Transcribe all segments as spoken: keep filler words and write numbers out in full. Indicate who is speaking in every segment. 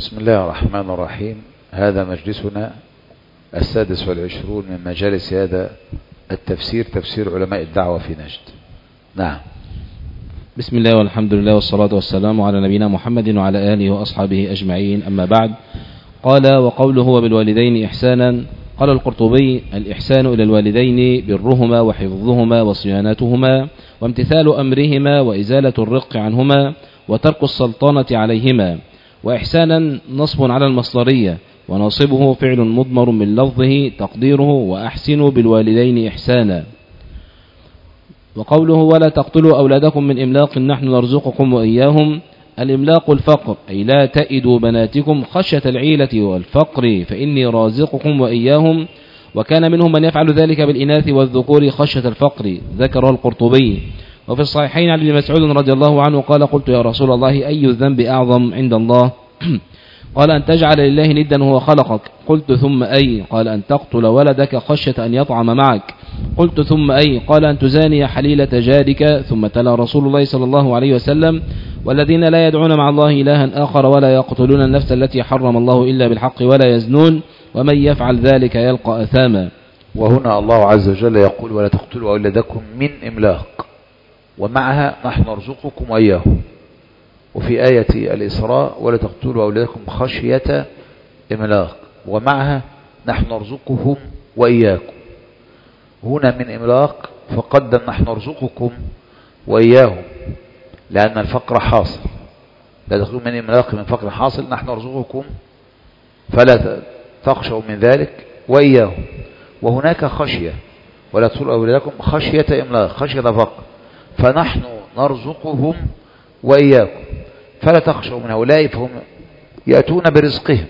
Speaker 1: بسم الله الرحمن الرحيم. هذا مجلسنا السادس والعشرون من مجالس هذا التفسير، تفسير علماء الدعوة في نجد. نعم.
Speaker 2: بسم الله والحمد لله والصلاة والسلام على نبينا محمد وعلى آله وأصحابه أجمعين، أما بعد. قال: وقوله وبالوالدين إحسانا. قال القرطبي: الإحسان إلى الوالدين برهما وحفظهما وصيانتهما وامتثال أمرهما وإزالة الرق عنهما وترك السلطنة عليهما. وإحسانا نصب على المصدرية، وناصبه فعل مضمر من لفظه تقديره وأحسنوا بالوالدين إحسانا. وقوله: ولا تقتلوا أولادكم من إملاق نحن نرزقكم وإياهم. الإملاق الفقر، أي لا تئدوا بناتكم خشية العيلة والفقر فإني رازقكم وإياهم. وكان منهم من يفعل ذلك بالإناث والذكور خشية الفقر، ذكره القرطبي. وفي الصحيحين عن ابن مسعود رضي الله عنه قال: قلت يا رسول الله أي الذنب أعظم عند الله؟ قال: أن تجعل لله ندا وهو خلقك. قلت: ثم أي؟ قال: أن تقتل ولدك خشية أن يطعم معك. قلت: ثم أي؟ قال: أن تزاني حليلة جارك. ثم تلا رسول الله صلى الله عليه وسلم: والذين لا يدعون مع الله إلها آخر ولا يقتلون النفس التي حرم الله إلا بالحق ولا يزنون ومن يفعل ذلك يلقى أثاما.
Speaker 1: وهنا الله عز وجل يقول: ولا تقتلوا أولادكم من إملاق، ومعها نحن نرزقكم وإياهم. وفي آية الإسراء: ولا تقتلوا أولادكم خشية إملاق، ومعها نحن نرزقهم وإياكم. هنا من إملاق فقدم نحن نرزقكم وإياهم، لأن الفقر حاصل. لا تقتلوا من إملاق، من فقر حاصل، نحن نرزقكم فلا تخشوا من ذلك وإياهم. وهناك خشية، ولا تقتلوا أولادكم خشية إملاق، خشية فقر، فنحن نرزقهم وإياكم فلا تخشوا من هؤلاء، فهم يأتون برزقهم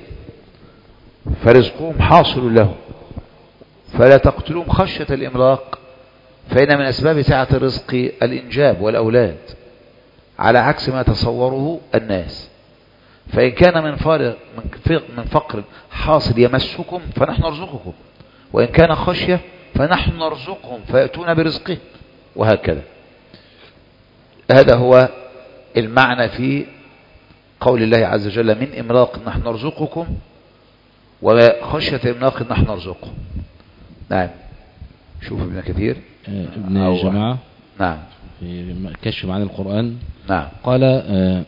Speaker 1: فرزقهم حاصل لهم. فلا تقتلوهم خشية الإملاق، فإن من أسباب سعة الرزق الإنجاب والأولاد، على عكس ما تصوره الناس. فإن كان من فارق من فقر حاصل يمسكم فنحن نرزقكم، وإن كان خشية فنحن نرزقهم فيأتون برزقهم، وهكذا. هذا هو المعنى في قول الله عز وجل: من إملاق نحن نرزقكم، وخشية إملاق نحن نرزقكم. نعم. شوف ابن كثير
Speaker 2: ابن جماعة
Speaker 1: نعم
Speaker 2: في كشف معاني القرآن.
Speaker 1: نعم.
Speaker 2: قال: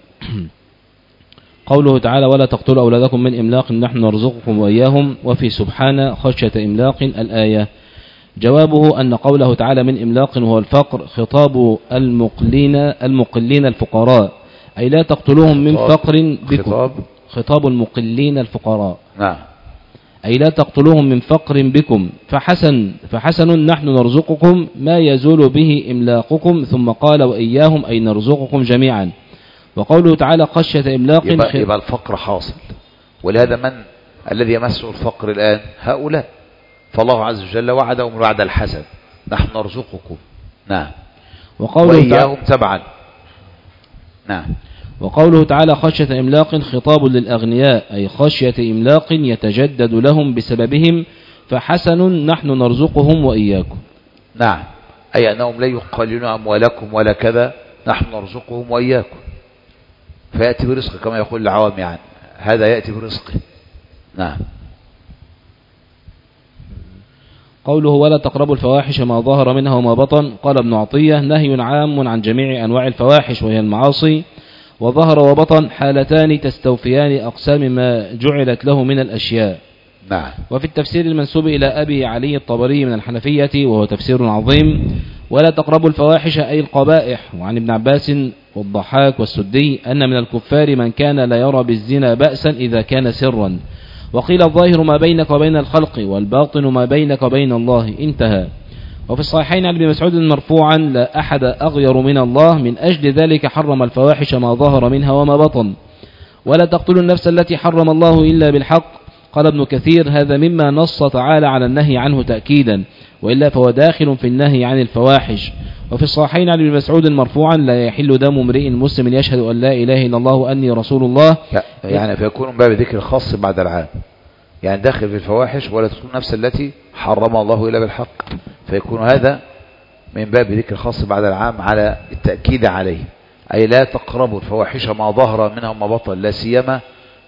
Speaker 2: قوله تعالى: ولا تقتلوا أولادكم من إملاق نحن نرزقكم وإياهم. وفي سبحانه خشية إملاق الآية. جوابه أن قوله تعالى من إملاق هو الفقر، خطاب المقلين المقلين الفقراء، أي لا تقتلوهم من فقر بكم. خطاب, خطاب المقلين الفقراء.
Speaker 1: نعم.
Speaker 2: أي لا تقتلوهم من فقر بكم. فحسن فحسن نحن نرزقكم ما يزول به إملاقكم. ثم قال: وإياهم، أي نرزقكم جميعا. وقوله تعالى خشية إملاق،
Speaker 1: يبقى, يبقى الفقر حاصل، ولهذا من الذي يمسه الفقر الآن؟ هؤلاء. فالله عز وجل وعدهم الوعد الحسن: نحن نرزقكم. نعم. وإياهم تبعا. نعم.
Speaker 2: وقوله تعالى خشية إملاق خطاب للأغنياء، أي خشية إملاق يتجدد لهم بسببهم، فحسن نحن نرزقهم وإياكم.
Speaker 1: نعم. أي أنهم لا يقللون أموالكم ولا كذا، نحن نرزقهم وإياكم. فيأتي برزقه كما يقول العوام، يعني هذا يأتي برزقه. نعم.
Speaker 2: قوله ولا تقربوا الفواحش ما ظهر منها وما بطن. قال ابن عطية: نهي عام عن جميع أنواع الفواحش وهي المعاصي، وظهر وبطن حالتان تستوفيان أقسام ما جعلت له من الأشياء.
Speaker 1: نعم.
Speaker 2: وفي التفسير المنسوب إلى أبي علي الطبري من الحنفية، وهو تفسير عظيم: ولا تقربوا الفواحش أي القبائح. وعن ابن عباس والضحاك والسدي أن من الكفار من كان لا يرى بالزنا بأسا إذا كان سرا. وقيل الظاهر ما بينك وبين الخلق، والباطن ما بينك وبين الله. انتهى. وفي الصحيحين عن ابن مسعود مرفوعا: لا أحد أغير من الله، من أجل ذلك حرم الفواحش ما ظهر منها وما بطن. ولا تقتلوا النفس التي حرم الله إلا بالحق. قال ابن كثير: هذا مما نص تعالى على النهي عنه تأكيدا، وإلا فهو داخل في النهي عن الفواحش. وفي الصحيحين عن ابن مسعود مرفوعا: لا يحل دم امرئ مسلم يشهد أن لا إله إلا الله وأني رسول الله.
Speaker 1: يعني فيكون من باب ذكر الخاص بعد العام، يعني داخل في الفواحش. ولا تقتلوا النفس التي حرم الله إلا بالحق، فيكون هذا من باب ذكر الخاص بعد العام على التأكيد عليه. أي لا تقربوا الفواحش ما ظهر منها وما بطن، لا سيما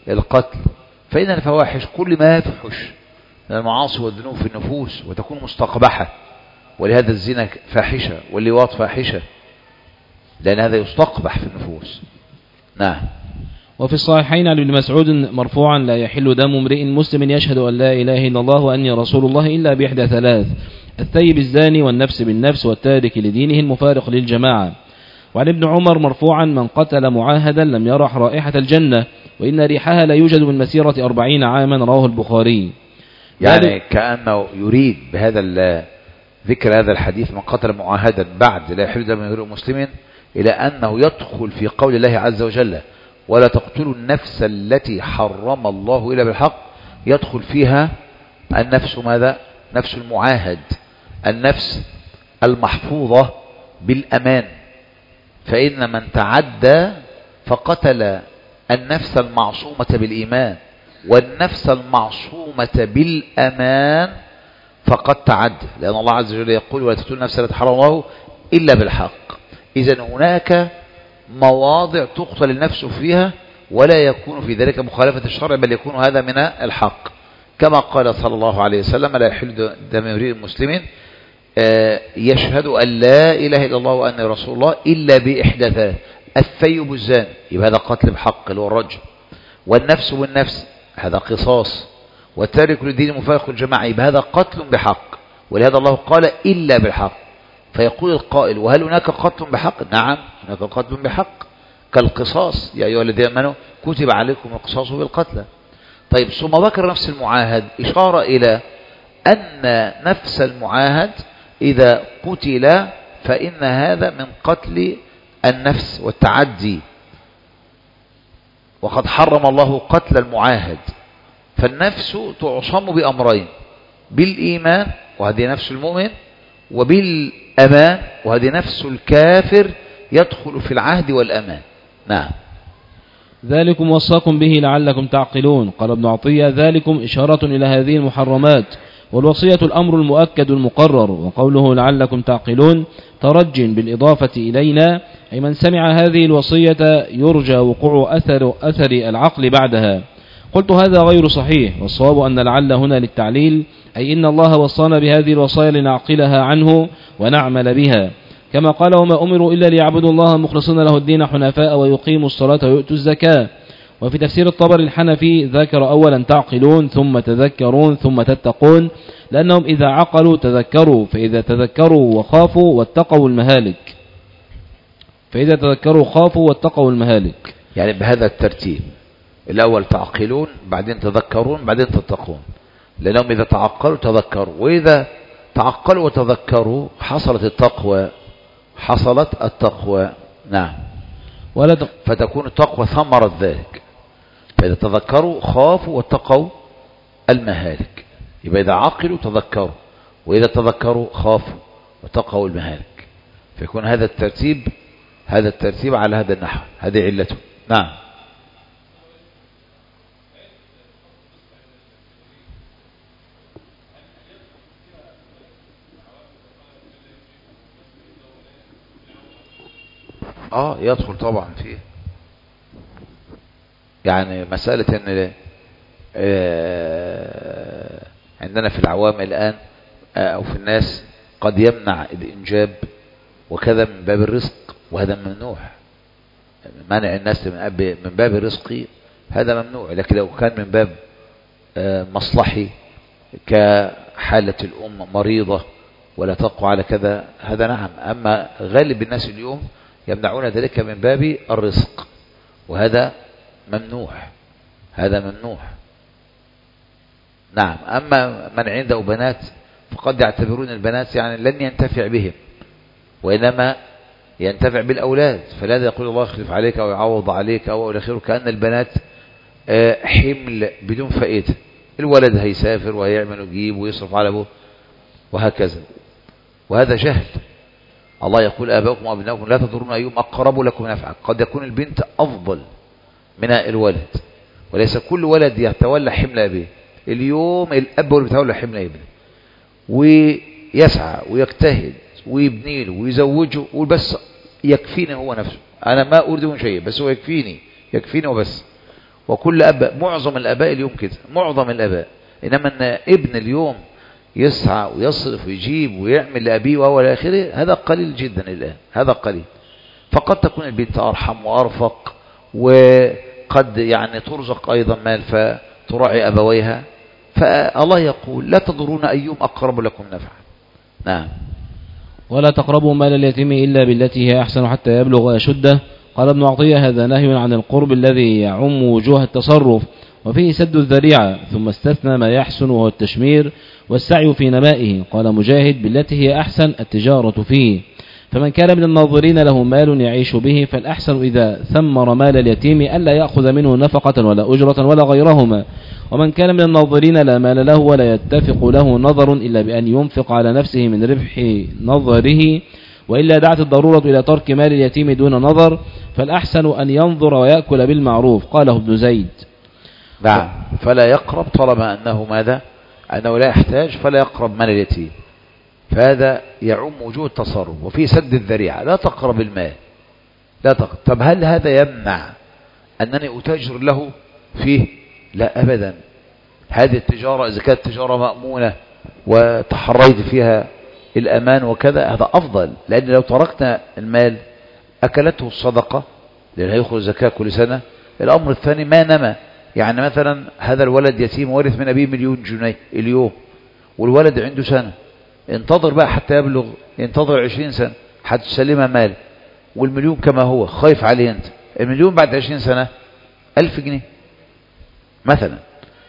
Speaker 1: القتل، فإن الفواحش كل ما يفحش من المعاصي والذنوب في النفوس وتكون مستقبحة، ولهذا الزنا فاحشة واللواط فاحشة، لأن هذا يستقبح في النفوس. نعم.
Speaker 2: وفي الصحيحين عن ابن مسعود مرفوعا: لا يحل دم امرئ مسلم يشهد أن لا إله إلا الله وأني رسول الله إلا بإحدى ثلاث: الثيب الزاني، والنفس بالنفس، والتارك لدينه المفارق للجماعة. وعن ابن عمر مرفوعا: من قتل معاهدا لم يرح رائحة الجنة، وإن ريحها لا يوجد من مسيرة أربعين عاما، رواه البخاري.
Speaker 1: يعني كأنه يريد بهذا ذكر هذا الحديث من قتل معاهدا بعد لا يحل دم امرئ مسلم إلى أنه يدخل في قول الله عز وجل: ولا تقتلوا النفس التي حرم الله إلا بالحق، يدخل فيها النفس ماذا؟ نفس المعاهد، النفس المحفوظة بالأمان. فإن من تعدى فقتل النفس المعصومة بالإيمان والنفس المعصومة بالأمان فقد تعدى، لأن الله عز وجل يقول: ولا تقتلوا النفس التي حرم الله إلا بالحق. إذن هناك مواضع تقتل النفس فيها ولا يكون في ذلك مخالفة الشرع، بل يكون هذا من الحق، كما قال صلى الله عليه وسلم: لا يحل دم امرئ مسلم يشهد أن لا إله إلا الله وأني رسول الله إلا بإحدى ثلاث: الثيب الزاني، يبقى هذا قتل بحق اللي هو الرجل، والنفس بالنفس هذا قصاص، والتارك للدين المفارق للجماعة يبقى هذا قتل بحق، ولهذا الله قال: إلا بالحق. فيقول القائل: وهل هناك قتل بحق؟ نعم، هناك قتل بحق كالقصاص: يا أيها الذين آمنوا كتب عليكم القصاص بالقتلى. طيب، ثم ذكر نفس المعاهد إشارة إلى أن نفس المعاهد إذا قتل فإن هذا من قتل النفس والتعدي، وقد حرم الله قتل المعاهد. فالنفس تعصم بأمرين: بالإيمان وهذه نفس المؤمن، وبالأمان وهذه نفس الكافر يدخل في العهد والأمان. نعم.
Speaker 2: ذلكم وصاكم به لعلكم تعقلون. قال ابن عطية: ذلكم إشارة إلى هذه المحرمات، والوصية الأمر المؤكد المقرر، وقوله لعلكم تعقلون ترج بالإضافة إلينا، أي من سمع هذه الوصية يرجى وقوع أثر, أثر العقل بعدها. قلت: هذا غير صحيح، والصواب أن لعل هنا للتعليل، أي إن الله وصانا بهذه الوصايا لنعقلها عنه ونعمل بها، كما قال: وما أمروا إلا ليعبدوا الله مخلصين له الدين حنفاء ويقيموا الصلاة ويؤتوا الزكاة. وفي تفسير الطبري الحنفي ذكر أولا تعقلون ثم تذكرون ثم تتقون، لأنهم إذا عقلوا تذكروا، فإذا تذكروا وخافوا واتقوا المهالك فإذا تذكروا خافوا واتقوا المهالك
Speaker 1: يعني بهذا الترتيب: الأول تعقلون، بعدين تذكرون، بعدين تتقون، لأنهم إذا تعقلوا تذكروا، وإذا تعقلوا وتذكروا حصلت التقوى حصلت التقوى نعم. فتكون التقوى ثمرة ذلك. فإذا تذكروا خافوا واتقوا المهالك، يبقى إذا عقلوا تذكروا، وإذا تذكروا خافوا واتقوا المهالك، فيكون هذا الترتيب هذا الترتيب على هذا النحو، هذه علته. نعم. اه يدخل طبعا فيه، يعني مسألة ان آه عندنا في العوام الآن آه او في الناس قد يمنع الانجاب وكذا من باب الرزق، وهذا ممنوع. منع الناس من باب الرزق هذا ممنوع، لكن لو كان من باب آه مصلحي كحالة الأم مريضة ولا تقوى على كذا هذا نعم. أما غالب الناس اليوم يمنعون ذلك من باب الرزق، وهذا ممنوع، هذا ممنوع. نعم. أما من عنده بنات فقد يعتبرون البنات يعني لن ينتفع بهم، وإنما ينتفع بالأولاد، فلذا يقول الله يخلف عليك أو يعوض عليك أو إلى آخره، كأن البنات حمل بدون فائدة. الولد هيسافر وهيعمل ويجيب ويصرف على أبوه وهكذا، وهذا جهل. الله يقول: آباؤكم وأبناؤكم لا تضرون أيهم أقرب لكم نفعا. قد يكون البنت أفضل من الولد، وليس كل ولد يتولى حمل أبيه. اليوم الأب هو اللي بيتولى حمل ابنه، ويسعى ويجتهد ويبني له ويزوجه، وبس يكفيني هو نفسه، أنا ما أريد من شيء، بس هو يكفيني يكفيني وبس. وكل أب، معظم الآباء اليوم كده، معظم الآباء. إنما أن ابن اليوم يسعى ويصرف ويجيب ويعمل لأبيه وهو لآخره، هذا قليل جدا الآن، هذا قليل. فقد تكون البنت أرحم وأرفق، وقد يعني ترزق أيضا مال فتراعي أبويها. فالله يقول لا تضرون أيهم أقرب لكم نفعا. نعم.
Speaker 2: ولا تقربوا مال اليتيم إلا بالتي هي أحسن حتى يبلغ أشده. قال ابن عطية هذا نهي عن القرب الذي يعم وجوه التصرف وفيه سد الذريعة، ثم استثنى ما يحسن وهو التشمير والسعي في نمائه. قال مجاهد بالتي هي أحسن التجارة فيه. فمن كان من الناظرين له مال يعيش به فالأحسن إذا ثمر مال اليتيم ألا يأخذ منه نفقة ولا أجرة ولا غيرهما. ومن كان من الناظرين لا مال له ولا يتفق له نظر إلا بأن ينفق على نفسه من ربح نظره، وإلا دعت الضرورة إلى ترك مال اليتيم دون نظر، فالأحسن أن ينظر ويأكل بالمعروف. قاله ابن زيد.
Speaker 1: نعم. فلا يقرب طالما أنه ماذا؟ أنه لا يحتاج، فلا يقرب مال اليتيم، فهذا يعم وجوه التصرف وفي سد الذريعة. لا تقرب المال، لا تقرب. طب هل هذا يمنع أنني أتاجر له فيه؟ لا أبدا. هذه التجارة إذا كانت تجارة مأمونة وتحريت فيها الأمان وكذا، هذا أفضل. لأن لو تركنا المال أكلته الصدقة، لأنه يأخذ زكاة كل سنة. الأمر الثاني ما نمى. يعني مثلا هذا الولد يتيم ورث من أبيه مليون جنيه اليوم، والولد عنده سنة، انتظر بقى حتى يبلغ، ينتظر عشرين سنة حتى تسلمها مال، والمليون كما هو خايف عليه أنت. المليون بعد عشرين سنة ألف جنيه مثلا،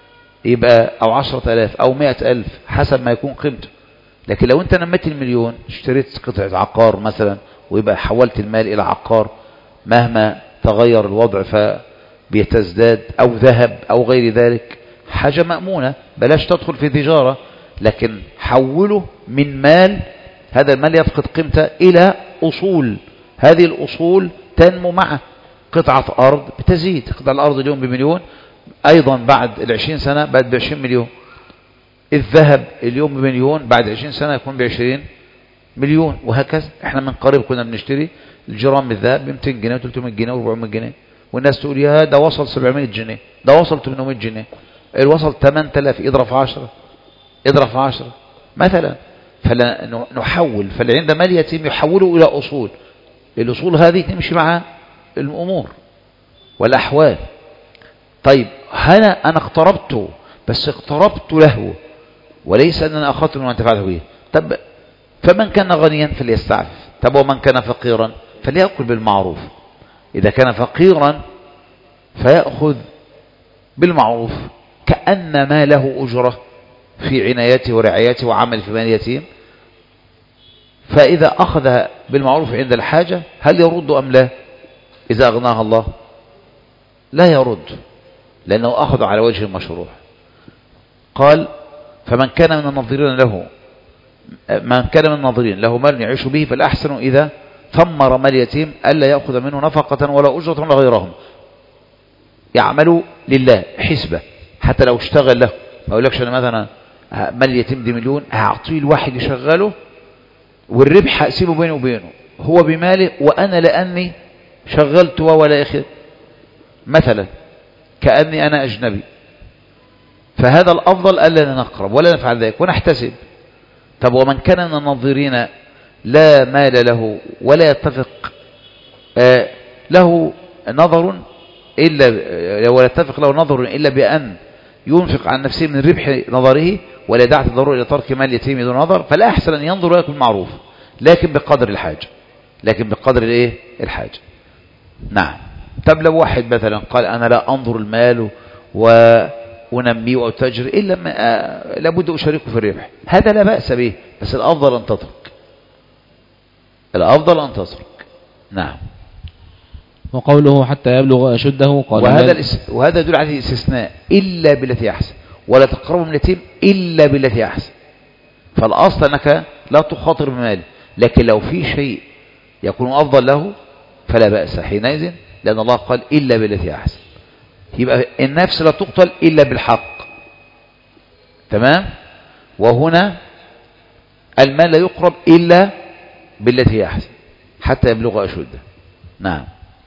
Speaker 1: يبقى أو عشرة ألاف أو مئة ألف حسب ما يكون قيمته. لكن لو أنت نمت المليون، اشتريت قطعة عقار مثلا، ويبقى حولت المال إلى عقار مهما تغير الوضع فبيتزداد، أو ذهب أو غير ذلك، حاجة مأمونة، بلاش تدخل في تجارة. لكن حوله من مال، هذا المال يفقد قيمته، إلى أصول. هذه الأصول تنمو معه. قطعة أرض بتزيد، قطعة الأرض اليوم بمليون، أيضا بعد العشرين سنة بعد بعشرين مليون. الذهب اليوم بمليون، بعد عشرين سنة يكون بعشرين مليون، وهكذا. احنا من قريب كنا بنشتري الجرام الذهب بمتين جنيه وثلاثمائة جنيه وأربعمائة جنيه، والناس تقول يا ده وصل سبعمائة جنيه، ده وصل ثمانمائة جنيه، الوصل ثمانية آلاف، اضرب في عشرة، اضرب في عشرة مثلا. فلا نحول، فاللي عنده مال يتيم يحوله إلى أصول. الأصول هذه تمشي مع الأمور والأحوال. طيب هنا أنا اقتربته، بس اقتربت له وليس أن أنا أخذت من انتفعته به. طب فمن كان غنيا فليستعفف. طب ومن كان فقيرا فليأكل بالمعروف. إذا كان فقيرا فيأخذ بالمعروف، كأن ما له أجرة في عنايته ورعايته وعمل في مال يتيم. فإذا أخذ بالمعروف عند الحاجة هل يرد أم لا؟ إذا أغناها الله لا يرد، لأنه أخذ على وجه المشروع. قال فمن كان من الناظرين له من كان من الناظرين له مال يعيش به فالأحسن إذا ثمر مال يتيم ألا يأخذ منه نفقة ولا أجرة ولا غيرهم. يعملوا لله حسبة، حتى لو اشتغل له. ما أقولكش أنا مثلا مال يتيم دي مليون، هعطيه الواحد يشغله، والربح هقسمه بينه وبينه، هو بماله وأنا لأني شغلت ولا أخذ مثلا، كأني أنا أجنبي. فهذا الأفضل ألا نقرب ولا نفعل ذلك ونحتسب. طب ومن كان من الناظرين لا مال له ولا يتفق آه له نظر إلا ولا يتفق له نظر إلا بأن ينفق عن نفسه من ربح نظره، ولا دعت الضرورة إلى ترك مال يتيم دون نظر، فالأحسن أن ينظر ويأكل بالمعروف، لكن بقدر الحاجة، لكن بقدر الإيه الحاجة. نعم. طب لو واحد مثلا قال أنا لا أنظر المال وأنميه وأتجر إلا ما آه لابد أشاركه في الربح، هذا لا بأس به، بس الأفضل أن تترك، الأفضل أن تترك. نعم.
Speaker 2: وقوله حتى يبلغ أشده قال
Speaker 1: وهذا الاس... وهذا يدل على الاستثناء إلا بالتي أحسن، ولا تقربوا من اليتيم إلا بالتي أحسن. فالأصل أنك لا تخاطر بماله، لكن لو في شيء يكون أفضل له فلا بأس حينئذ، لأن الله قال إلا بالتي أحسن. يبقى النفس لا تقتل إلا بالحق، تمام. وهنا المال لا يقرب إلا بالتي أحسن حتى يبلغ أشده. نعم.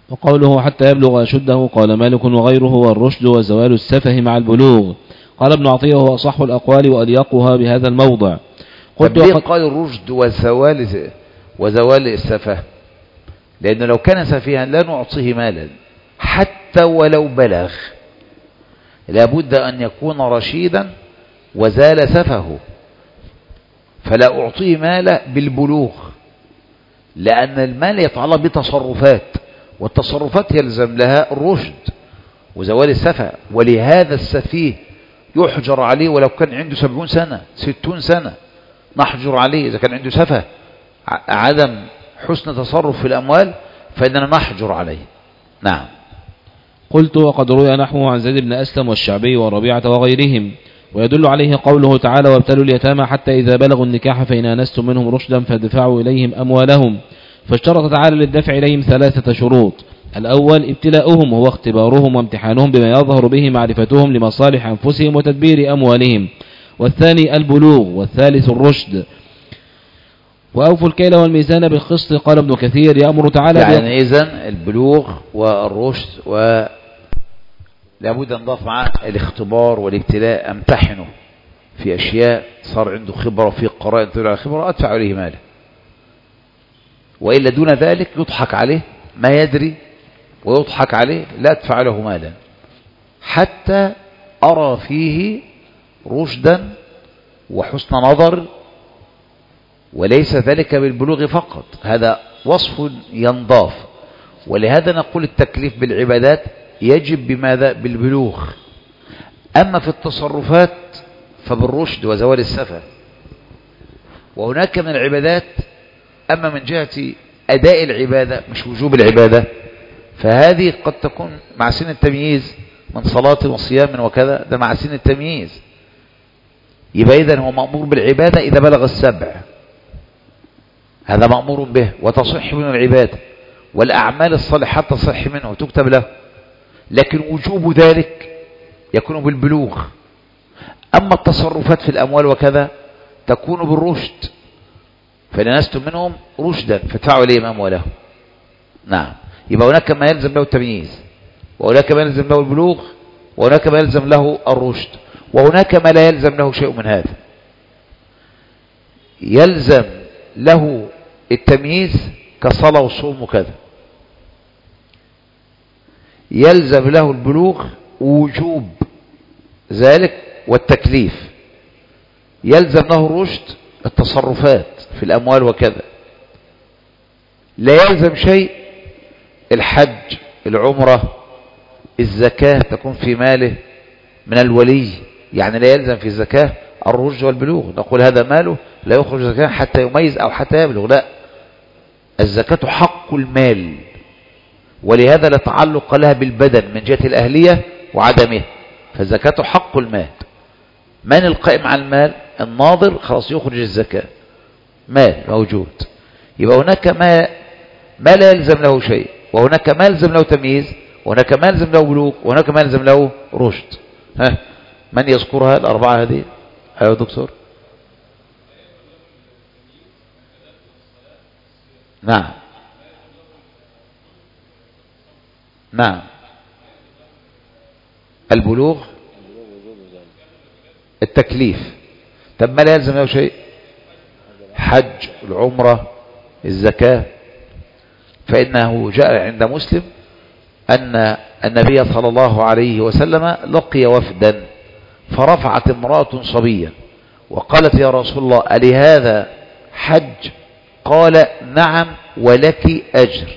Speaker 2: وقوله حتى يبلغ أشده قال مالك وغيره والرشد وزوال السفه مع البلوغ. قال ابن عطية هو أصح الأقوال وأليقها بهذا الموضع.
Speaker 1: قلت ليه قال الرشد وزوال وزوال السفه؟ لأنه لو كان سفيها لا نعطيه مالا حتى ولو بلغ، لابد أن يكون رشيدا وزال سفهه، فلا أعطيه مالا بالبلوغ، لأن المال يتعلق بتصرفات، والتصرفات يلزم لها الرشد وزوال السفه. ولهذا السفيه يحجر عليه ولو كان عنده سبعون سنة ستون سنة، نحجر عليه إذا كان عنده سفه عدم حسن تصرف في الأموال، فإننا نحجر عليه. نعم.
Speaker 2: قلت وقد روي نحوه عن زيد بن أسلم والشعبي والربيعة وغيرهم، ويدل عليه قوله تعالى وابتلوا اليتامى حتى إذا بلغوا النكاح فإن آنستم منهم رشدا فادفعوا إليهم أموالهم، فاشترط تعالى للدفع إليهم ثلاثة شروط: الأول ابتلاؤهم وهو اختبارهم وامتحانهم بما يظهر به معرفتهم لمصالح أنفسهم وتدبير أموالهم، والثاني البلوغ، والثالث الرشد. وأوفوا الكيل والميزان بالقسط. قال ابن كثير يأمر تعالى
Speaker 1: يعني إذن البلوغ والرشد و لابد أن نضاف معه الاختبار والابتلاء، امتحنه في أشياء صار عنده خبرة في قرائن تدل على خبرة أدفع عليه ماله، وإلا دون ذلك يضحك عليه ما يدري ويضحك عليه لا أدفع له مالا حتى أرى فيه رشدا وحسن نظر، وليس ذلك بالبلوغ فقط، هذا وصف ينضاف. ولهذا نقول التكليف بالعبادات يجب بماذا؟ بالبلوغ. أما في التصرفات فبالرشد وزوال السفه. وهناك من العبادات أما من جهة أداء العبادة مش وجوب العبادة، فهذه قد تكون مع سن التمييز من صلاة وصيام وكذا، ده مع سن التمييز، يبقى إذن هو مأمور بالعبادة إذا بلغ السبع، هذا مأمور به وتصح منه العبادة، والأعمال الصالحات تصح منه وتكتب له، لكن وجوب ذلك يكون بالبلوغ. أما التصرفات في الأموال وكذا تكون بالرشد، فإن آنستم منهم رشدا فادفعوا إليهم أموالهم. نعم. يبقى هناك ما يلزم له التمييز، وهناك ما يلزم له البلوغ، وهناك ما يلزم له الرشد، وهناك ما لا يلزم له شيء من هذا. يلزم له التمييز كالصلاة والصوم وكذا، يلزم له البلوغ وجوب ذلك والتكليف، يلزم له الرشد التصرفات في الأموال وكذا، لا يلزم شيء الحج العمرة الزكاة تكون في ماله من الولي، يعني لا يلزم في الزكاة الرشد والبلوغ، نقول هذا ماله لا يخرج زكاة حتى يميز أو حتى يبلغ، لا، الزكاة حق المال، ولهذا لا تعلق لها بالبدن من جهة الأهلية وعدمه، فالزكاة حق المال. من القائم على المال؟ الناظر، خلاص يخرج الزكاة، مال موجود. يبقى هناك ما ما لا يلزم له شيء، وهناك ما يلزم له تمييز، وهناك ما يلزم له بلوغ، وهناك ما يلزم له رشد. ها، من يذكرها الأربعة هذه؟ أيوة دكتور. نعم نعم. البلوغ، التكليف. طب ما لا يلزم له شيء؟ حج، العمرة، الزكاة. فإنه جاء عند مسلم أن النبي صلى الله عليه وسلم لقي وفدا، فرفعت امرأة صبيا وقالت يا رسول الله ألي هذا حج؟ قال نعم ولك أجر،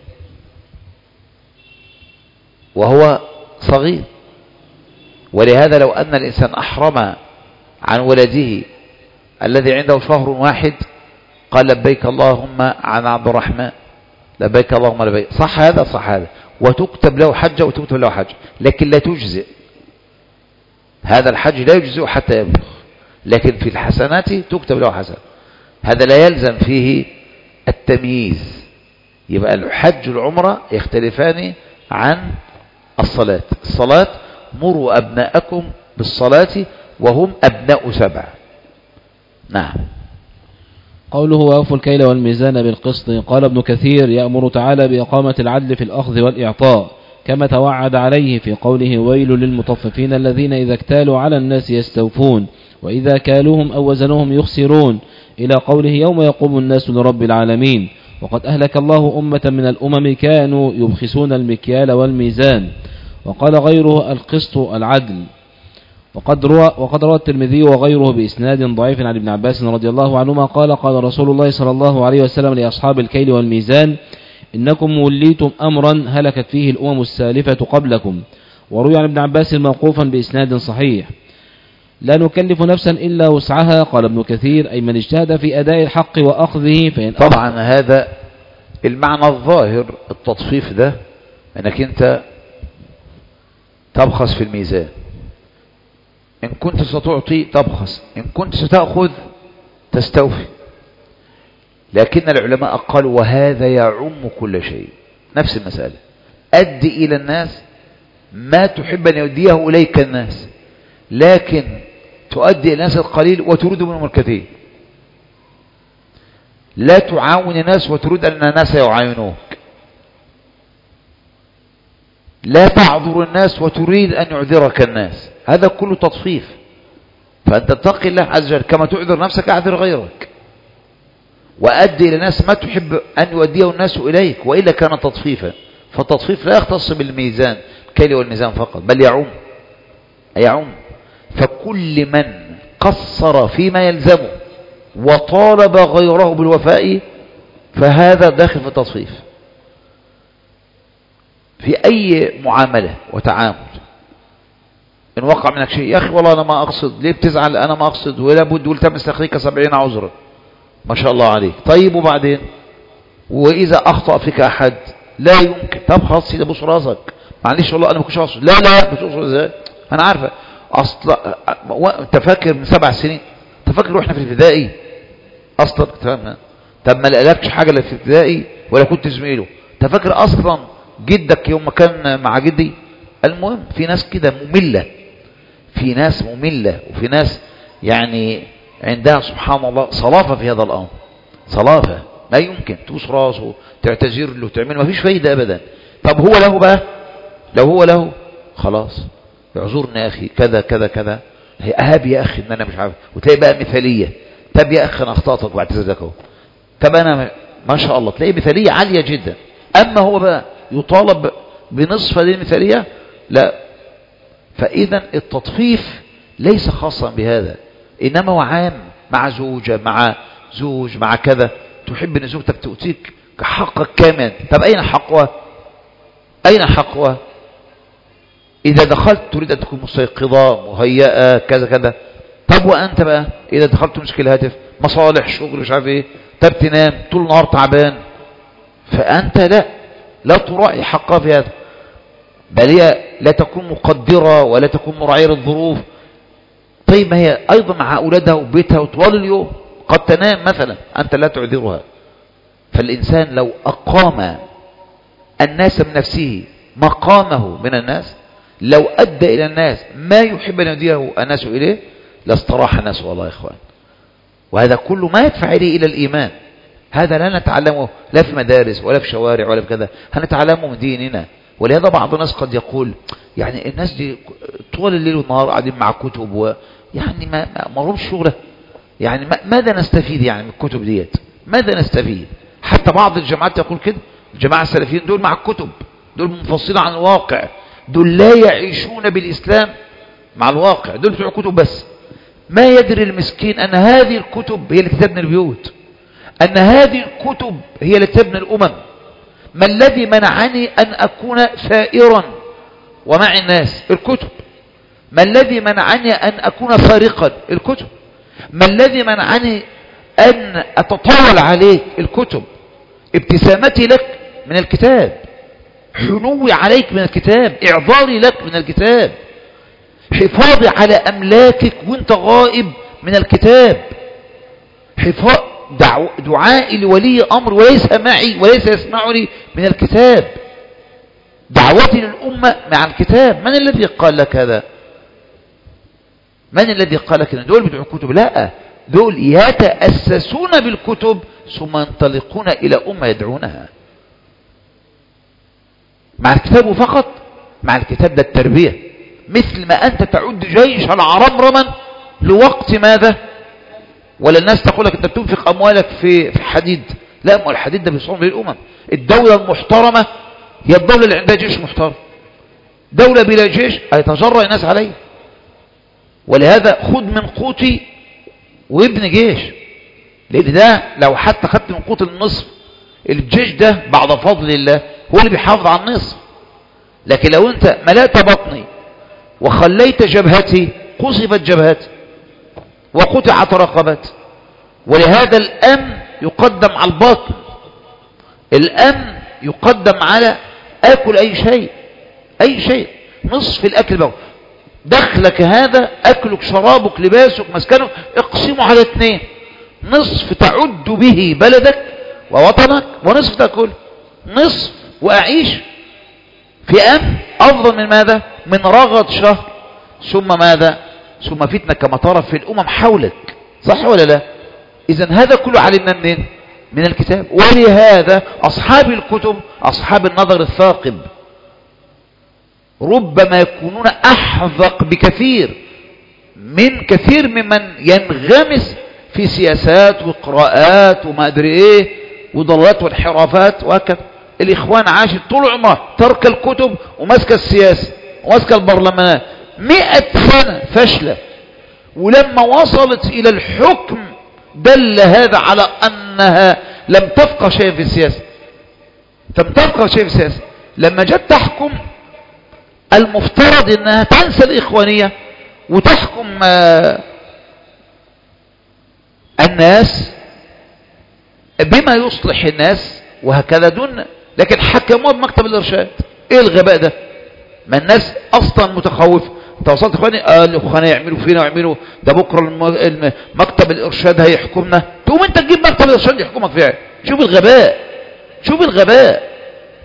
Speaker 1: وهو صغير. ولهذا لو أن الإنسان أحرم عن ولده الذي عنده شهر واحد قال لبيك اللهم عن عبد الرحمن، لبيك اللهم لبيك، صح هذا؟ صح هذا، وتكتب له حجة وتكتب له حجة، لكن لا تجزئ، هذا الحج لا يجزئ حتى يبلغ، لكن في الحسنات تكتب له حسنة، هذا لا يلزم فيه التمييز. يبقى الحج والعمرة يختلفان عن الصلاة. الصلاة مروا أبناءكم بالصلاة وهم أبناء سبع. نعم.
Speaker 2: قوله وأوفوا الكيل والميزان بالقسط. قال ابن كثير يأمر تعالى بإقامة العدل في الأخذ والإعطاء كما توعد عليه في قوله ويل للمطففين الذين إذا اكتالوا على الناس يستوفون وإذا كالوهم أو وزنوهم يخسرون إلى قوله يوم يقوم الناس لرب العالمين. وقد أهلك الله أمة من الأمم كانوا يبخسون المكيال والميزان. وقال غيره القسط العدل. وقد روى, وقد روى الترمذي وغيره بإسناد ضعيف عن ابن عباس رضي الله عنهما قال قال رسول الله صلى الله عليه وسلم لأصحاب الكيل والميزان إنكم وليتم أمرا هلكت فيه الأمم السالفة قبلكم. وروي عن ابن عباس موقوفا بإسناد صحيح لا نكلف نفسا إلا وسعها. قال ابن كثير أي من اجتهد في أداء الحق وأخذه فإن
Speaker 1: طبعا هذا المعنى الظاهر التطفيف ده أنك أنت تبخس في الميزان، إن كنت ستعطي تبخس، إن كنت ستأخذ تستوفي. لكن العلماء قالوا وهذا يعم كل شيء، نفس المسألة، أدي إلى الناس ما تحب أن يؤديه إليك الناس، لكن تؤدي إلى الناس القليل وتريد منهم الكثير. لا تعاون الناس وتريد أن الناس يعاونوك، لا تعذر الناس وتريد أن يعذرك الناس، هذا كله تطفيف. فأنت تتقي الله عز وجل كما تعذر نفسك أعذر غيرك، وأدي إلى الناس ما تحب أن يؤديه الناس إليك، وإلا كان تطفيفا. فالتطفيف لا يختص بالميزان الكيل والميزان فقط، بل يعم يعم. فكل من قصر فيما يلزمه وطالب غيره بالوفاء فهذا داخل في التطفيف في أي معاملة وتعامل. إن وقع منك شيء يا أخي والله أنا ما أقصد، ليه بتزعل؟ أنا ما أقصد، ولا بد ولتمس أخيك سبعين عذرا، ما شاء الله عليك. طيب وبعدين؟ وإذا أخطأ فيك أحد لا يمكن، طب خلاص سيدي بص راسك، معلش والله أنا ما كنتش أقصد. لا لا بتقصد إزاي؟ أنا عارفة أصلا. أنت فاكر من سبع سنين؟ أنت فاكر وإحنا في الابتدائي أصلا تفهمنا؟ طب ما لقالكش حاجة لا في الابتدائي ولا كنت زميله؟ أنت فاكر أصلا جدك يوم ما كان مع جدي؟ المهم في ناس كده مملة، في ناس مملة، وفي ناس يعني عندها سبحان الله صلافة في هذا الأمر، صلافة لا يمكن تبوس راسه تعتذر له تعمل، ما فيش فايدة أبدا. طب هو له بقى، لو هو له خلاص اعذرني يا أخي كذا كذا كذا، هي أهاب يا أخي إن أنا مش عارف، وتلاقي بقى مثالية. طب يا أخي أنا أخطأتك واعتذر لك أهو، طب أنا ما شاء الله تلاقي مثالية عالية جدا. أما هو بقى يطالب بنصف هذه المثالية لا. فإذا التطفيف ليس خاصا بهذا، إنما هو عام مع زوجة مع زوج مع كذا، تحب أن زوجتك تؤتيك حقك كامل. طب أين حقها؟ أين حقها؟ إذا دخلت تريد أن تكون مستيقظة مهيئة كذا كذا. طب وأنت بقى إذا دخلت تمسك الهاتف مصالح شغل مش عارف إيه، طب تنام طول النهار تعبان، فأنت لا لا تراعي حقها في هذا، بل هي لا تكون مقدرة ولا تكون مراعية للظروف. طيب ما هي أيضا مع أولادها وبيتها وطوال اليوم قد تنام مثلا، أنت لا تعذرها. فالإنسان لو أقام الناس من نفسه مقامه من الناس، لو أدى إلى الناس ما يحب أن يديه الناس إليه لاستراح الناس والله يا إخوان. وهذا كله ما يدفع إليه إلى الإيمان. هذا لا نتعلمه لا في مدارس ولا في شوارع ولا في كذا، هنتعلمه من ديننا. ولهذا بعض الناس قد يقول يعني الناس دي طول الليل والنهار قاعدين مع كتب، ويعني ما مرهمش شغله، يعني ماذا نستفيد يعني من الكتب ديت؟ ماذا نستفيد؟ حتى بعض الجماعات يقول كده، الجماعة السلفيين دول مع الكتب، دول منفصلين عن الواقع، دول لا يعيشون بالإسلام مع الواقع، دول بتوع كتب بس. ما يدري المسكين أن هذه الكتب هي التي تبني البيوت، أن هذه الكتب هي التي تبني الأمم. ما الذي منعني أن أكون ثائرا ومع الناس؟ الكتب. ما الذي منعني أن أكون فارقا؟ الكتب. ما الذي منعني أن أتطاول عليك؟ الكتب. ابتسامتي لك من الكتاب، حنوي عليك من الكتاب، إعذاري لك من الكتاب، حفاظي على أملاكك وانت غائب من الكتاب، حفاظ دعو دعائي لولي أمر وليس معي وليس يسمعني من الكتاب، دعوتي للأمة مع الكتاب. من الذي قال لك هذا؟ من الذي قال لك ان دول بتوع الكتب؟ لا، دول يتأسسون بالكتب ثم ينطلقون إلى أمة يدعونها. مع الكتاب فقط، مع الكتاب ده التربية، مثل ما أنت تعد جيش العرمرما لوقت ماذا؟ ولا الناس تقول لك أنت بتنفق أموالك في في حديد. لا، ما الحديد ده بيصنع للأمم. الدولة المحترمة هي الدولة اللي عندها جيش محترم. دولة بلا جيش هيتجرأ الناس عليه. ولهذا خذ من قوتي وابن جيش، لأن ده لو حتى خدت من قوت النصف، الجيش ده بعد فضل الله هو اللي بيحافظ على النصف. لكن لو انت ملأت بطني وخليت جبهتي قصفت جبهتي وقطعت رقبتي. ولهذا الأمن يقدم على الباطل، الأمن يقدم على آكل أي شيء، أي شيء. نصف الأكل بقى دخلك هذا، أكلك شرابك لباسك مسكنك، اقسمه على اثنين. نصف تعد به بلدك ووطنك، ونصف تأكل. نصف وأعيش في أمن أفضل من ماذا؟ من رغد شهر ثم ماذا؟ ثم فتنة كما ترى في الأمم حولك. صح ولا لا؟ إذن هذا كله علمنا منين؟ من الكتاب. ولهذا أصحاب الكتب أصحاب النظر الثاقب ربما يكونون أحذق بكثير من كثير ممن ينغمس في سياسات وقراءات وما أدري إيه وضلات وانحرافات وهكذا. الإخوان عاشت طول عمره ترك الكتب ومسك السياسة ومسك البرلمانات مئة سنة فشلة، ولما وصلت إلى الحكم دل هذا على أنها لم تفقه شيء في السياسة، لم تفقه شيء في السياسة. لما جت تحكم المفترض أنها تنسى الإخوانية وتحكم الناس بما يصلح الناس وهكذا دون، لكن حكموها بمكتب الإرشاد. إيه الغباء ده؟ ما الناس أصلا متخوفة. انت وصلت إخواني؟ آه الإخوانية يعملوا فينا ويعملوا ده، بكرة مكتب الإرشاد هيحكمنا. تقوم انت تجيب مكتب الإرشاد يحكمك فيها. شوف الغباء، شوف الغباء.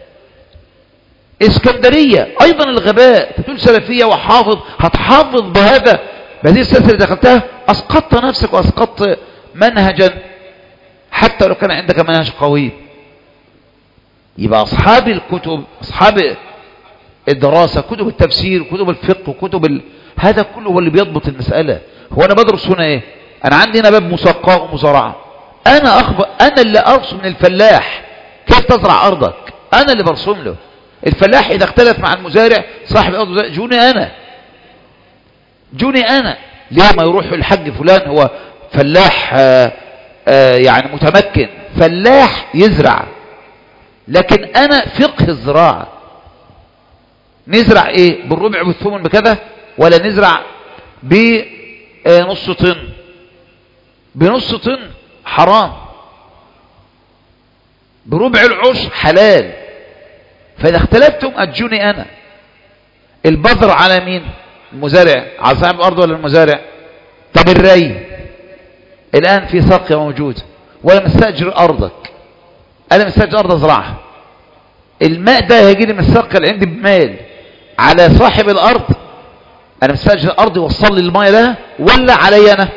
Speaker 1: اسكندرية أيضا الغباء. تقول سلفية وحافظ، هتحافظ بهذا بهذه السلسلة اللي دخلتها، أسقطت نفسك وأسقطت منهجا حتى لو كان عندك منهج قوي. يبقى أصحاب الكتب، أصحاب الدراسة، كتب التفسير وكتب الفقه وكتب ال... هذا كله هو اللي بيضبط المسألة. هو أنا بدرس هنا إيه؟ أنا عندي هنا باب مساقاة ومزارعة. أنا أخبر، أنا اللي أرسم للفلاح كيف تزرع أرضك، أنا اللي برسم له. الفلاح إذا اختلف مع المزارع صاحب الأرض جوني أنا، جوني أنا. ليه ما يروح الحج فلان هو فلاح آآ آآ يعني متمكن، فلاح يزرع، لكن أنا فقه الزراعة. نزرع إيه؟ بالربع والثمن بكذا، ولا نزرع بنص طن؟ بنص طن حرام، بربع العشر حلال. فإذا اختلفتم أجوني أنا. البذر على مين؟ المزارع، على صاحب الأرض ولا المزارع؟ طب الري الآن في ساقية موجودة ولا مستأجر أرضك، أنا مستأجر أرض أزرعها، الماء ده هيجي لي من الساقية اللي عندي بمال على صاحب الأرض، أنا مستأجر أرض يوصل لي الماء لها ولا علي أنا؟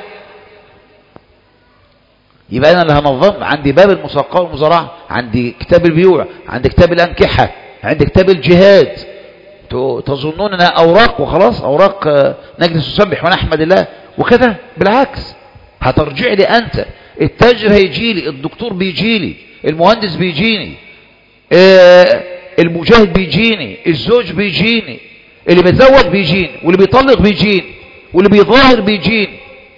Speaker 1: يبقى أنا اللي هنظم. عندي باب المساقاة والمزارعة، عندي كتاب البيوع، عندي كتاب الأنكحة، عندي كتاب الجهاد. تظنون أنها أوراق وخلاص، أوراق نجلس نسبح ونحمد الله وكذا؟ بالعكس، هترجع لي أنت. التاجر هيجي لي، الدكتور بيجي لي، المهندس بيجيني، المجاهد بيجيني، الزوج بيجيني، اللي بيتزوج بيجيني، واللي بيطلق بيجيني، واللي بيظاهر بيجيني،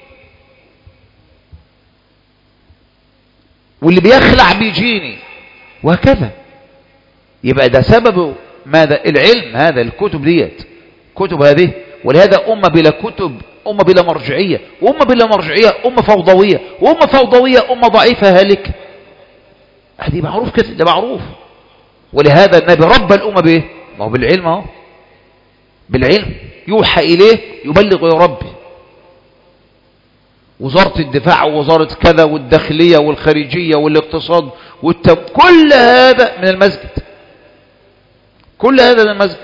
Speaker 1: واللي بيخلع بيجيني، وهكذا. يبقى ده سببه ماذا؟ العلم. هذا الكتب ديت، كتب هذه. ولهذا أمة بلا كتب أمة بلا مرجعية، وأمة بلا مرجعية أمة فوضوية، وأمة فوضوية أمة ضعيفة هالك. هذه معروف كده، ده معروف. ولهذا النبي ربى الأمة بإيه؟ ما هو بالعلم اهو، بالعلم يوحى إليه يبلغ ويربي. وزارة الدفاع ووزارة كذا والداخلية والخارجية والاقتصاد والتم... كل هذا من المسجد، كل هذا من المسجد.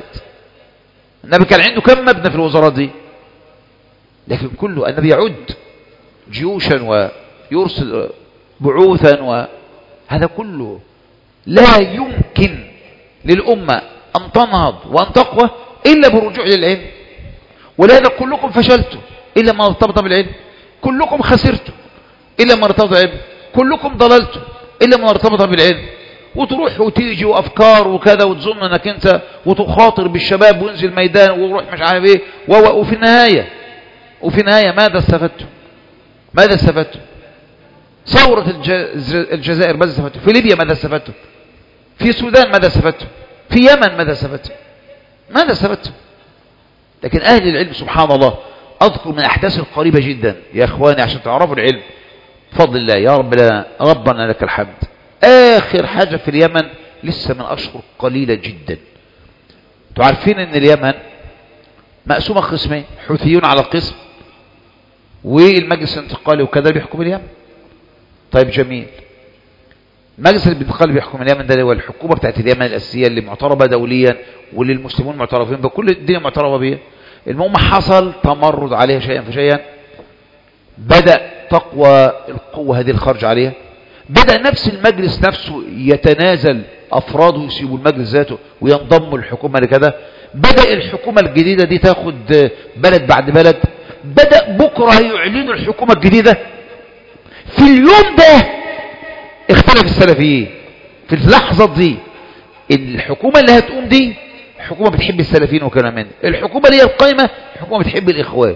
Speaker 1: النبي كان عنده كم مبنى في الوزارات دي؟ لكن كله النبي يعد جيوشا ويرسل بعوثا، وهذا كله لا يمكن للأمة أن تنهض وأن تقوى إلا بالرجوع للعلم. ولهذا كلكم فشلتم إلا ما ارتبط بالعلم، كلكم خسرتم إلا ما ارتبط بالعلم، كلكم ضللتم إلا ما ارتبط بالعلم. وتروح وتيجي وأفكار وكذا وتظن أنك أنت وتخاطر بالشباب وينزل ميدان ويروح مش عارف إيه، وفي النهاية وفي النهاية ماذا استفدتم؟ ماذا استفدتم؟ ثورة الجزائر ماذا استفدتم؟ في ليبيا ماذا استفدتم؟ في السودان ماذا استفدتم؟ في يمن ماذا استفدتم؟ ماذا استفدتم؟ لكن أهل العلم سبحان الله، أذكر من أحداث القريبة جدا يا أخواني عشان تعرفوا العلم بفضل الله يا رب لنا ربنا لك الحمد. آخر حاجة في اليمن لسه من أشهر قليلة جدا. تعرفين أن اليمن مقسومة قسمين، حوثيون على القسم والمجلس الانتقالي وكذا بيحكم اليمن. طيب جميل، المجلس الانتقالي بيحكم اليمن ده هو الحكومة بتاعت اليمن الأساسية اللي معترفة دوليا واللي المسلمون معترفين بكل الدنيا معترفة بيها. المهم حصل تمرد عليها شيئا فشيئا، بدأ تقوى القوة هذه الخارج عليها، بدأ نفس المجلس نفسه يتنازل أفراده يسيبوا المجلس ذاته وينضموا للحكومة لكذا، بدأ الحكومة الجديدة دي تاخد بلد بعد بلد، بدأ بكرة يعلنوا الحكومة الجديدة. في اليوم ده اختلف السلفيين، في اللحظة دي الحكومة اللي هتقوم دي حكومة بتحب السلفيين وكلام من ده، الحكومة اللي هي القائمة حكومة بتحب الإخوان.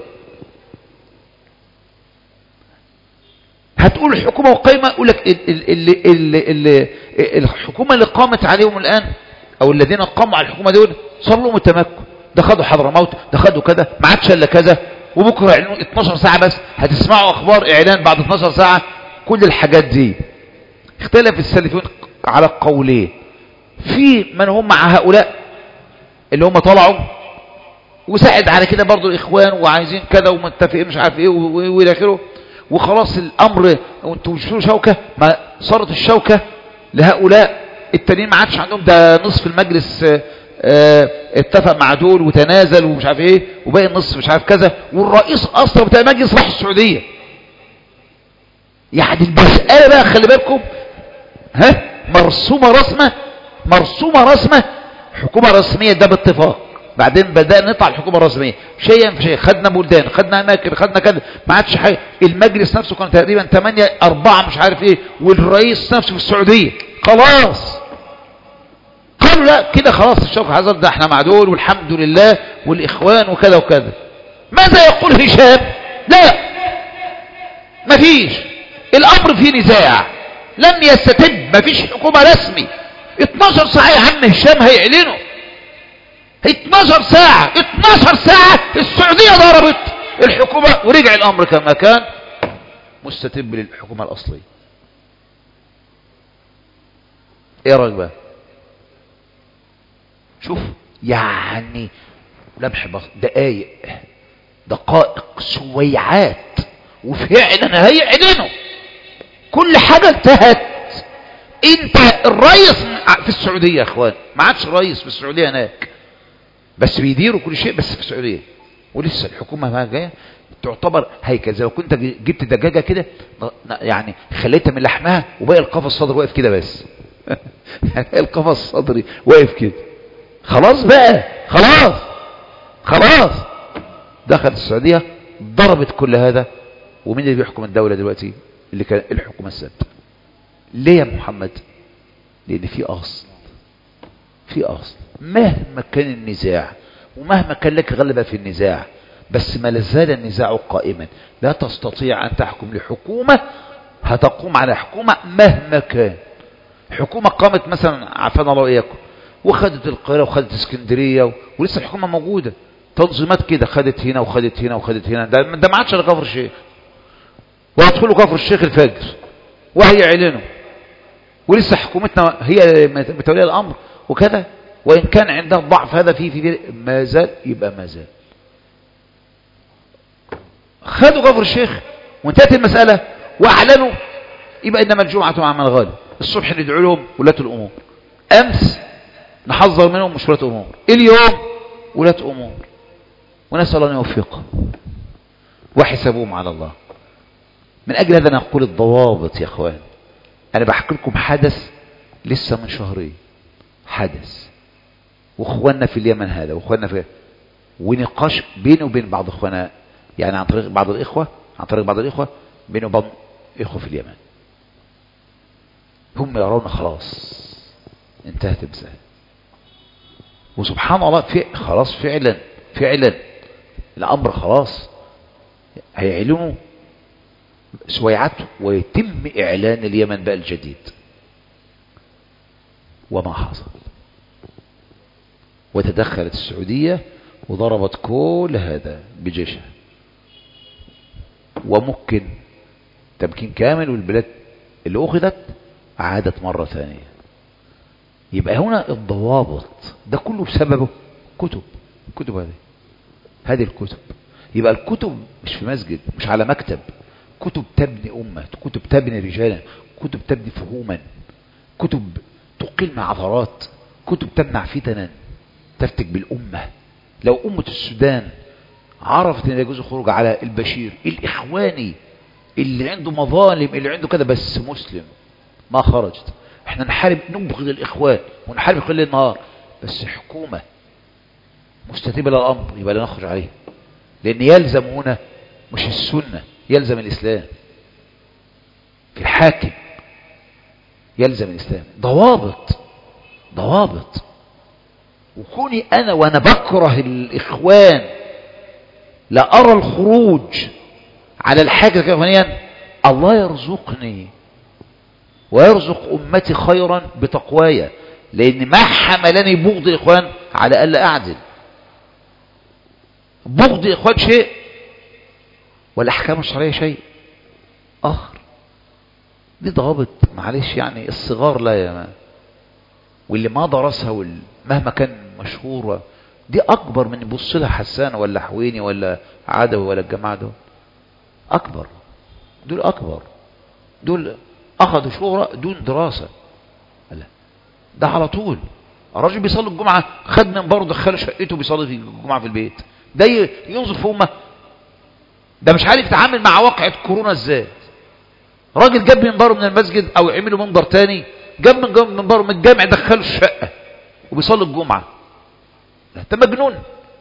Speaker 1: هتقول الحكومة والقائمة يقول لك اللي اللي اللي الحكومة اللي قامت عليهم الآن أو الذين قاموا على الحكومة دول صار لهم التمكن، ده خدوا حضرموت، ده خدوا كذا، ما عادش الا كذا، وبكره يعلنوا اتناشر ساعة بس، هتسمعوا أخبار إعلان بعد اتناشر ساعة. كل الحاجات دي اختلف السلفيون على قولين، في من هم مع هؤلاء اللي هم طلعوا وساعد على كده برضو الإخوان وعايزين كذا ومتفقين مش عارف ايه والى اخره، وخلاص الأمر وانتوا مش شوكة، ما صارت الشوكة لهؤلاء التانيين، ما عادش عندهم ده نصف المجلس اه اتفق مع دول وتنازل ومش عارف ايه، وباقي النصف مش عارف كذا، والرئيس اصلا بتاع المجلس راح السعودية. يعني المسألة بقى خلي بالكم ها مرسومة رسمة، مرسومة رسمة، حكومة رسمية ده باتفاق. بعدين بدأنا نطلع الحكومة الرسمية شيئا فشيئا، خدنا بلدان، خدنا اماكن، خدنا كذا، ما عادش حاجة. المجلس نفسه كان تقريبا ثمانية أربعة مش عارف ايه، والرئيس نفسه في السعودية. خلاص قالوا لا كده خلاص الشوكة حصل، ده احنا مع دول والحمد لله والاخوان وكذا وكذا. ماذا يقول هشام؟ لا مفيش، الامر فيه نزاع، لم يستتب، مفيش حكومة رسمي. اتناشر ساعة يا عم هشام هيعلنوا، اتناشر ساعة، اتناشر ساعة السعودية ضربت الحكومة ورجع الامر كما كان مستتب للحكومة الاصلية. ايه رأيك بقى؟ شوف يعني لمح بسيط، دقايق دقائق سويعات وفعلا هيعلنوا كل حاجة انتهت. انت الرئيس في السعودية يا اخوان، ما عادش رئيس في السعودية هناك، بس بيديروا كل شيء بس في السعودية، ولسه الحكومة ما جاية تعتبر هيكل. لو كنت جبت دجاجة كده يعني خليتها من لحمها وباقي القفص الصدري واقف كده بس القفص الصدري واقف كده، خلاص بقى خلاص خلاص دخلت السعودية ضربت كل هذا. ومين اللي بيحكم الدولة دلوقتي؟ اللي كان الحكومة الثابتة. ليه يا محمد؟ لأن في أصل، في أصل مهما كان النزاع ومهما كان لك غلبة في النزاع، بس ما لازال النزاع قائما. لا تستطيع أن تحكم لحكومة هتقوم على حكومة مهما كان. حكومة قامت مثلا عفانا الله وإياكم وخدت القاهرة وخدت اسكندرية ولسه الحكومة موجودة، تنظيمات كده خدت هنا وخدت هنا وخدت هنا، ده, ده ما عادش على كفر الشيخ، وهيدخلوا كفر الشيخ الفجر وهيعلنوا، ولسه حكومتنا هي متولية الأمر وكذا، وإن كان عندها ضعف هذا في في ما زال، يبقى ما زال خدوا كفر الشيخ وانتهت المسألة وأعلنوا، يبقى إنما الجمعة مع من غالب. الصبح ندعو لهم ولاة الأمور، أمس نحذر منهم مش ولاة أمور، اليوم ولاة أمور، ونسأل الله أن يوفقهم وحسابهم على الله. من أجل هذا نقول الضوابط يا أخوان. أنا بحكي لكم حدث لسه من شهرين، حدث وإخواننا في اليمن هذا وإخواننا في ونقاش بيني وبين بعض إخوانا، يعني عن طريق بعض الإخوة عن طريق بعض الإخوة بيني وبين إخوة في اليمن، هم يرون خلاص انتهت المسألة. وسبحان الله في خلاص فعلا فعلا الأمر خلاص هيعلنوا سويعته ويتم إعلان اليمن بقى الجديد. وما حصل، وتدخلت السعودية وضربت كل هذا بجيشها وممكن تمكين كامل، والبلاد اللي أخذت عادت مرة ثانية. يبقى هنا الضوابط ده كله بسببه كتب كتب هذه هذه الكتب. يبقى الكتب مش في مسجد، مش على مكتب، كتب تبني أمة، كتب تبني رجالا، كتب تبني فهوما، كتب تقيم عثرات، كتب تمنع فتنا تفتك بالأمة. لو أمة السودان عرفت ان يجوز الخروج على البشير الإخواني اللي عنده مظالم اللي عنده كده بس مسلم ما خرجت. احنا نحارب نبغض الإخوان ونحارب كل النهار، بس حكومة مستتبة للأمر يبقى لا نخرج عليه، لأن يلزم هنا مش السنة، يلزم الإسلام في الحاكم، يلزم الإسلام. ضوابط ضوابط. وكوني أنا وأنا بكره الإخوان لا أرى الخروج على الحاجة كفنيا، الله يرزقني ويرزق أمتي خيرا بتقوايا، لأن ما حملني بغض الإخوان على ألا أعدل. بغض الإخوان شيء والأحكام الشرعية شيء آخر. دي ضوابط معلش، يعني الصغار لا يا ما، واللي ما درسها مهما كان مشهور دي أكبر من يبص لها حسان ولا حويني ولا عدوي ولا الجماعة دول. أكبر دول أكبر دول أخذوا شهرة دون دراسة. لا ده على طول الراجل بيصلي الجمعة خد منبره دخله شقته بيصلي في الجمعة في البيت، ده ينظر في أمة، ده مش عارف يتعامل مع واقعة كورونا ازاي. راجل جاب منبره من المسجد او عملوا منبر تاني، جاب من منبره من الجامع دخله الشقة وبيصلي الجمعة. انت مجنون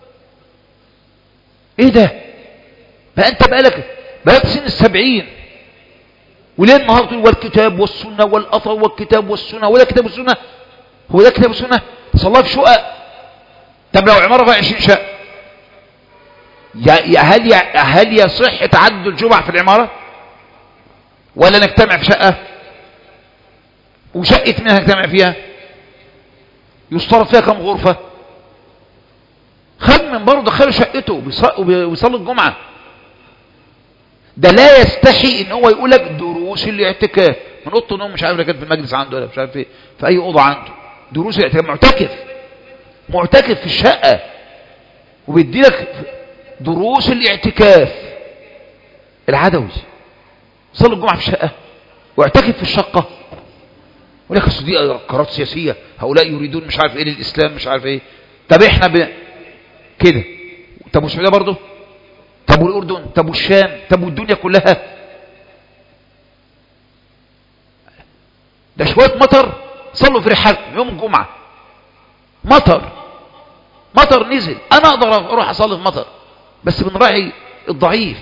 Speaker 1: ايه ده؟ بقى انت بقالك بقالك سن السبعين وليه النهار تقول والكتاب والسنة والأثر والكتاب والسنة ولا كتاب والسنة؟ هو ده كتاب والسنة؟ صلاه في شقق. طب لو عمارة فيها عشرين شقة يا هل هل يصح تعدد الجمعة في العمارة ولا نجتمع في شقة وشقة منها نجتمع فيها يشترط فيها كم غرفة؟ خد من برضه دخله شقته وبيصلي الجمعة. ده لا يستحي ان هو يقول لك دروس الاعتكاف من اوضه النوم، مش عارف كانت في المجلس عنده ولا مش عارف ايه في اي اوضه عنده، دروس الاعتكاف، معتكف معتكف في الشقة وبيدي لك دروس الاعتكاف. العدوي صلي الجمعة في الشقة واعتكف في الشقة، ولك اصل دي قرارات سياسية، هؤلاء يريدون مش عارف ايه للإسلام مش عارف ايه. طب احنا ب... كده. طب والسعودية برضه؟ طب والأردن؟ طب والشام؟ طب والدنيا كلها؟ ده شوية مطر صلوا في رحالكم يوم الجمعة، مطر مطر نزل، انا اقدر اروح اصلي في مطر بس بنراعي الضعيف.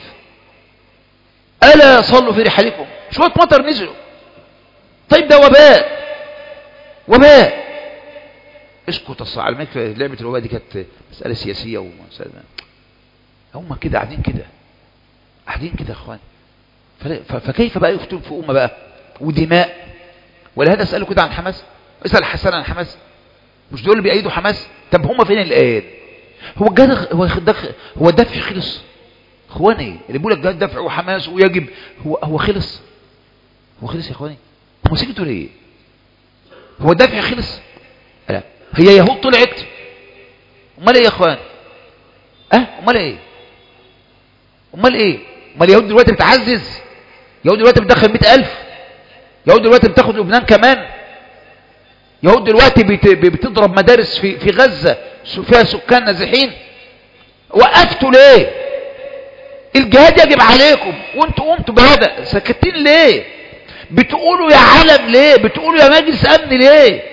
Speaker 1: الا صلوا في رحالكم، شويه مطر نزلوا. طيب ده وباء وباء اسكت الصع على المكفى. لعبه الوباء دي كانت مساله سياسيه ومساله هم كده قاعدين كده قاعدين كده يا اخوان. فكيف بقى يفتون في امه بقى ودماء؟ ولهذا اساله كده عن حماس، اسال حسان عن حماس، مش دول اللي بيأيدوا حماس؟ طب هم فين الآن؟ هو الجدخ هو الدفع هو الدفع خلص اخواني؟ اللي بيقول لك ده الدفع وحماس ويجب هو هو خلص هو خلص يا اخواني؟ هم سكتوا ليه؟ هو الدفع خلص؟ لا هي يهود طلعت، امال ايه يا اخوان؟ اه امال ايه؟ امال ايه؟ امال اليهود دلوقتي بتعزز؟ يهود دلوقتي بتدخل مئة ألف، يهود دلوقتي بتاخد لبنان كمان، يهود دلوقتي بتضرب مدارس في في غزة فيها سكان نازحين. وقفتوا ليه؟ الجهاد يجب عليكم وانتوا قمتوا بهذا، سكتين ليه؟ بتقولوا يا علم ليه؟ بتقولوا يا مجلس امن ليه؟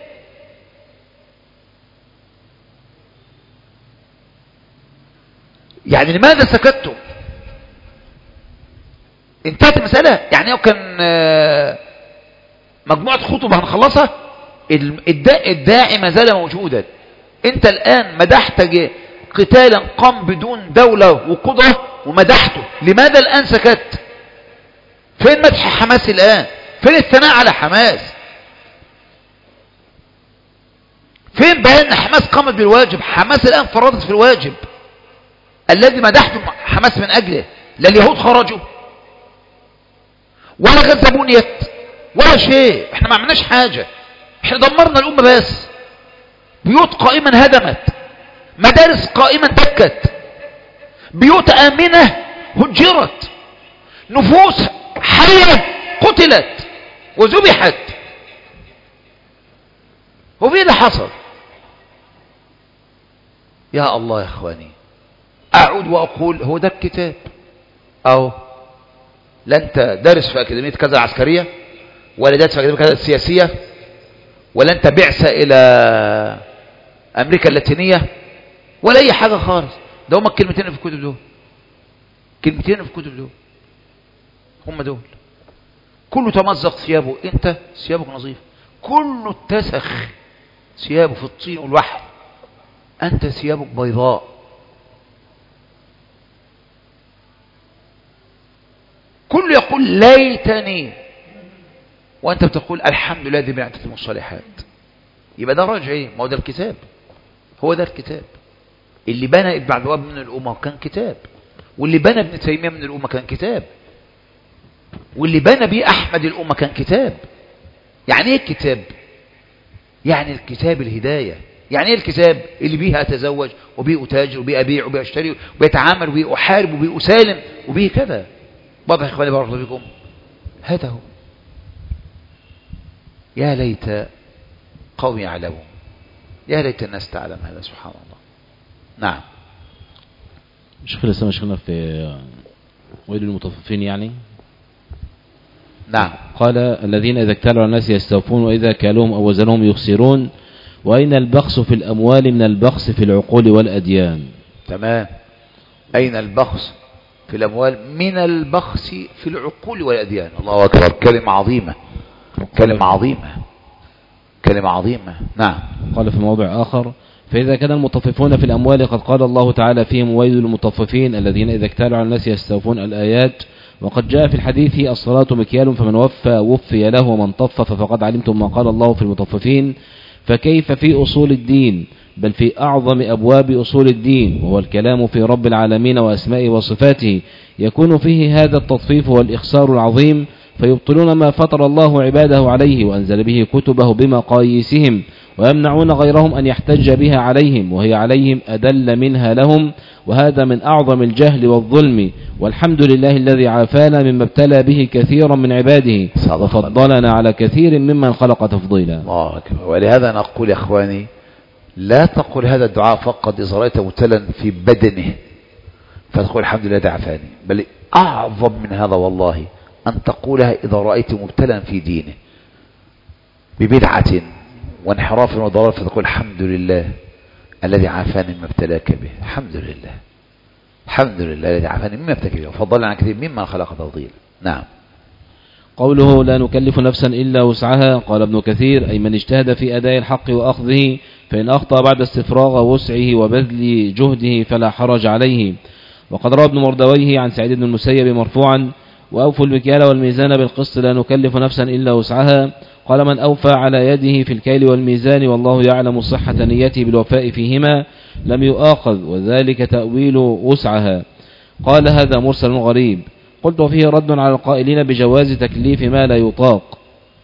Speaker 1: يعني لماذا سكتتم؟ انتهت المسألة. يعني لو كان مجموعة خطب هنخلصها، الداعي ما زال موجودا. انت الآن مدحت قتالا قام بدون دولة وقدرة ومدحته، لماذا الآن سكت؟ فين مدح حماس الآن؟ فين الثناء على حماس؟ فين بيان حماس قامت بالواجب؟ حماس الآن فرطت في الواجب الذي مدحتم حماس من أجله. لا اليهود خرجوا ولا غزة بنيت ولا شيء، احنا ما عملناش حاجة، احنا دمرنا الأمة بس. بيوت قائمة هدمت، مدارس قائمة دكت، بيوت آمنة هجرت، نفوس حية قتلت وذبحت. هو في اللي حصل؟ يا الله يا اخواني، اعود واقول هو ده الكتاب. او لا انت دارس في اكاديمية كذا العسكرية، ولا دارس في اكاديمية كذا السياسية، ولا انت بعثة الى امريكا اللاتينية، ولا اي حاجة خالص. ده هم الكلمتين في الكتب دول، كلمتين في الكتب دول هم دول. كله تمزق ثيابه، انت ثيابك نظيف. كله اتسخ ثيابه في الطين والوحل، انت ثيابك بيضاء. كله يقول ليتني، وانت بتقول الحمد لله دي بنعمة الصالحات. يبقى ده راجع ايه؟ ما هو ده الكتاب، هو ده الكتاب اللي بنى ابن عبد الوهاب من الامه كان كتاب، واللي بنى ابن تيميه من الامه كان كتاب، واللي بنى بيه احمد الامه كان كتاب. يعني ايه الكتاب؟ يعني الكتاب الهدايه. يعني ايه الكتاب؟ اللي بيه اتزوج وبيه اتاجر وبيه ابيع وبيه اشتري وبيه اتعامل وبيه احارب وبيه اسالم وبيه كذا. واضح يا اخواني بارك الله فيكم؟ هذا هو. يا ليت قوم يعلمون، يا ليت الناس تعلم هذا. سبحان الله. نعم.
Speaker 2: شيخ الاسلام شيخنا في ويل المطففين يعني.
Speaker 1: نعم.
Speaker 2: قال الذين إذا اكتالوا على الناس يستوفون وإذا كالوهم أو وزنهم يخسرون. وأين البخس في الأموال من البخس في العقول والأديان؟
Speaker 1: تمام. أين البخس في الأموال من البخس في العقول والأديان؟ الله أكبر. كلمة عظيمة، كلمة عظيمة، كلمة عظيمة. نعم.
Speaker 2: قال في موضع آخر فإذا كان المطففون في الأموال قد قال الله تعالى فيهم ويل المطففين الذين إذا اكتالوا على الناس يستوفون الآيات. وقد جاء في الحديث الصلاة مكيال فمن وفى وفي له ومن طفف فقد علمتم ما قال الله في المطففين. فكيف في أصول الدين بل في أعظم أبواب أصول الدين وهو الكلام في رب العالمين وأسمائه وصفاته يكون فيه هذا التطفيف والإخسار العظيم فيبطلون ما فطر الله عباده عليه وأنزل به كتبه بمقاييسهم ويمنعون غيرهم أن يحتج بها عليهم وهي عليهم أدل منها لهم. وهذا من أعظم الجهل والظلم. والحمد لله الذي عافانا مما ابتلى به كثيرا من عباده وفضلنا على كثير ممن خلق تفضيلا.
Speaker 1: الله أكبر. ولهذا نقول يا أخواني لا تقول هذا الدعاء فقط إذا رأيت مبتلا في بدنه فتقول الحمد لله الذي عافاني، بل أعظم من هذا والله أن تقولها إذا رأيت مبتلا في دينه ببدعة وانحراف وضلال فتقول الحمد لله الذي عافاني مما ابتلاك به. الحمد لله، الحمد لله الذي عافاني مما ابتلاك به وفضلنا عن كثير ممن خلق تفضيلا. نعم.
Speaker 2: قوله لا نكلف نفسا إلا وسعها. قال ابن كثير أي من اجتهد في أداء الحق وأخذه فإن أخطأ بعد استفراغ وسعه وبذل جهده فلا حرج عليه. وقد روى ابن مردويه عن سعيد بن المسيب مرفوعا وأوفوا المكيال والميزان بالقسط لا نكلف نفسا إلا وسعها. قال من أوفى على يده في الكيل والميزان والله يعلم صحة نيته بالوفاء فيهما لم يؤاخذ وذلك تأويل وسعها. قال هذا مرسل غريب. قلت وفيه رد على القائلين بجواز تكليف ما لا يطاق.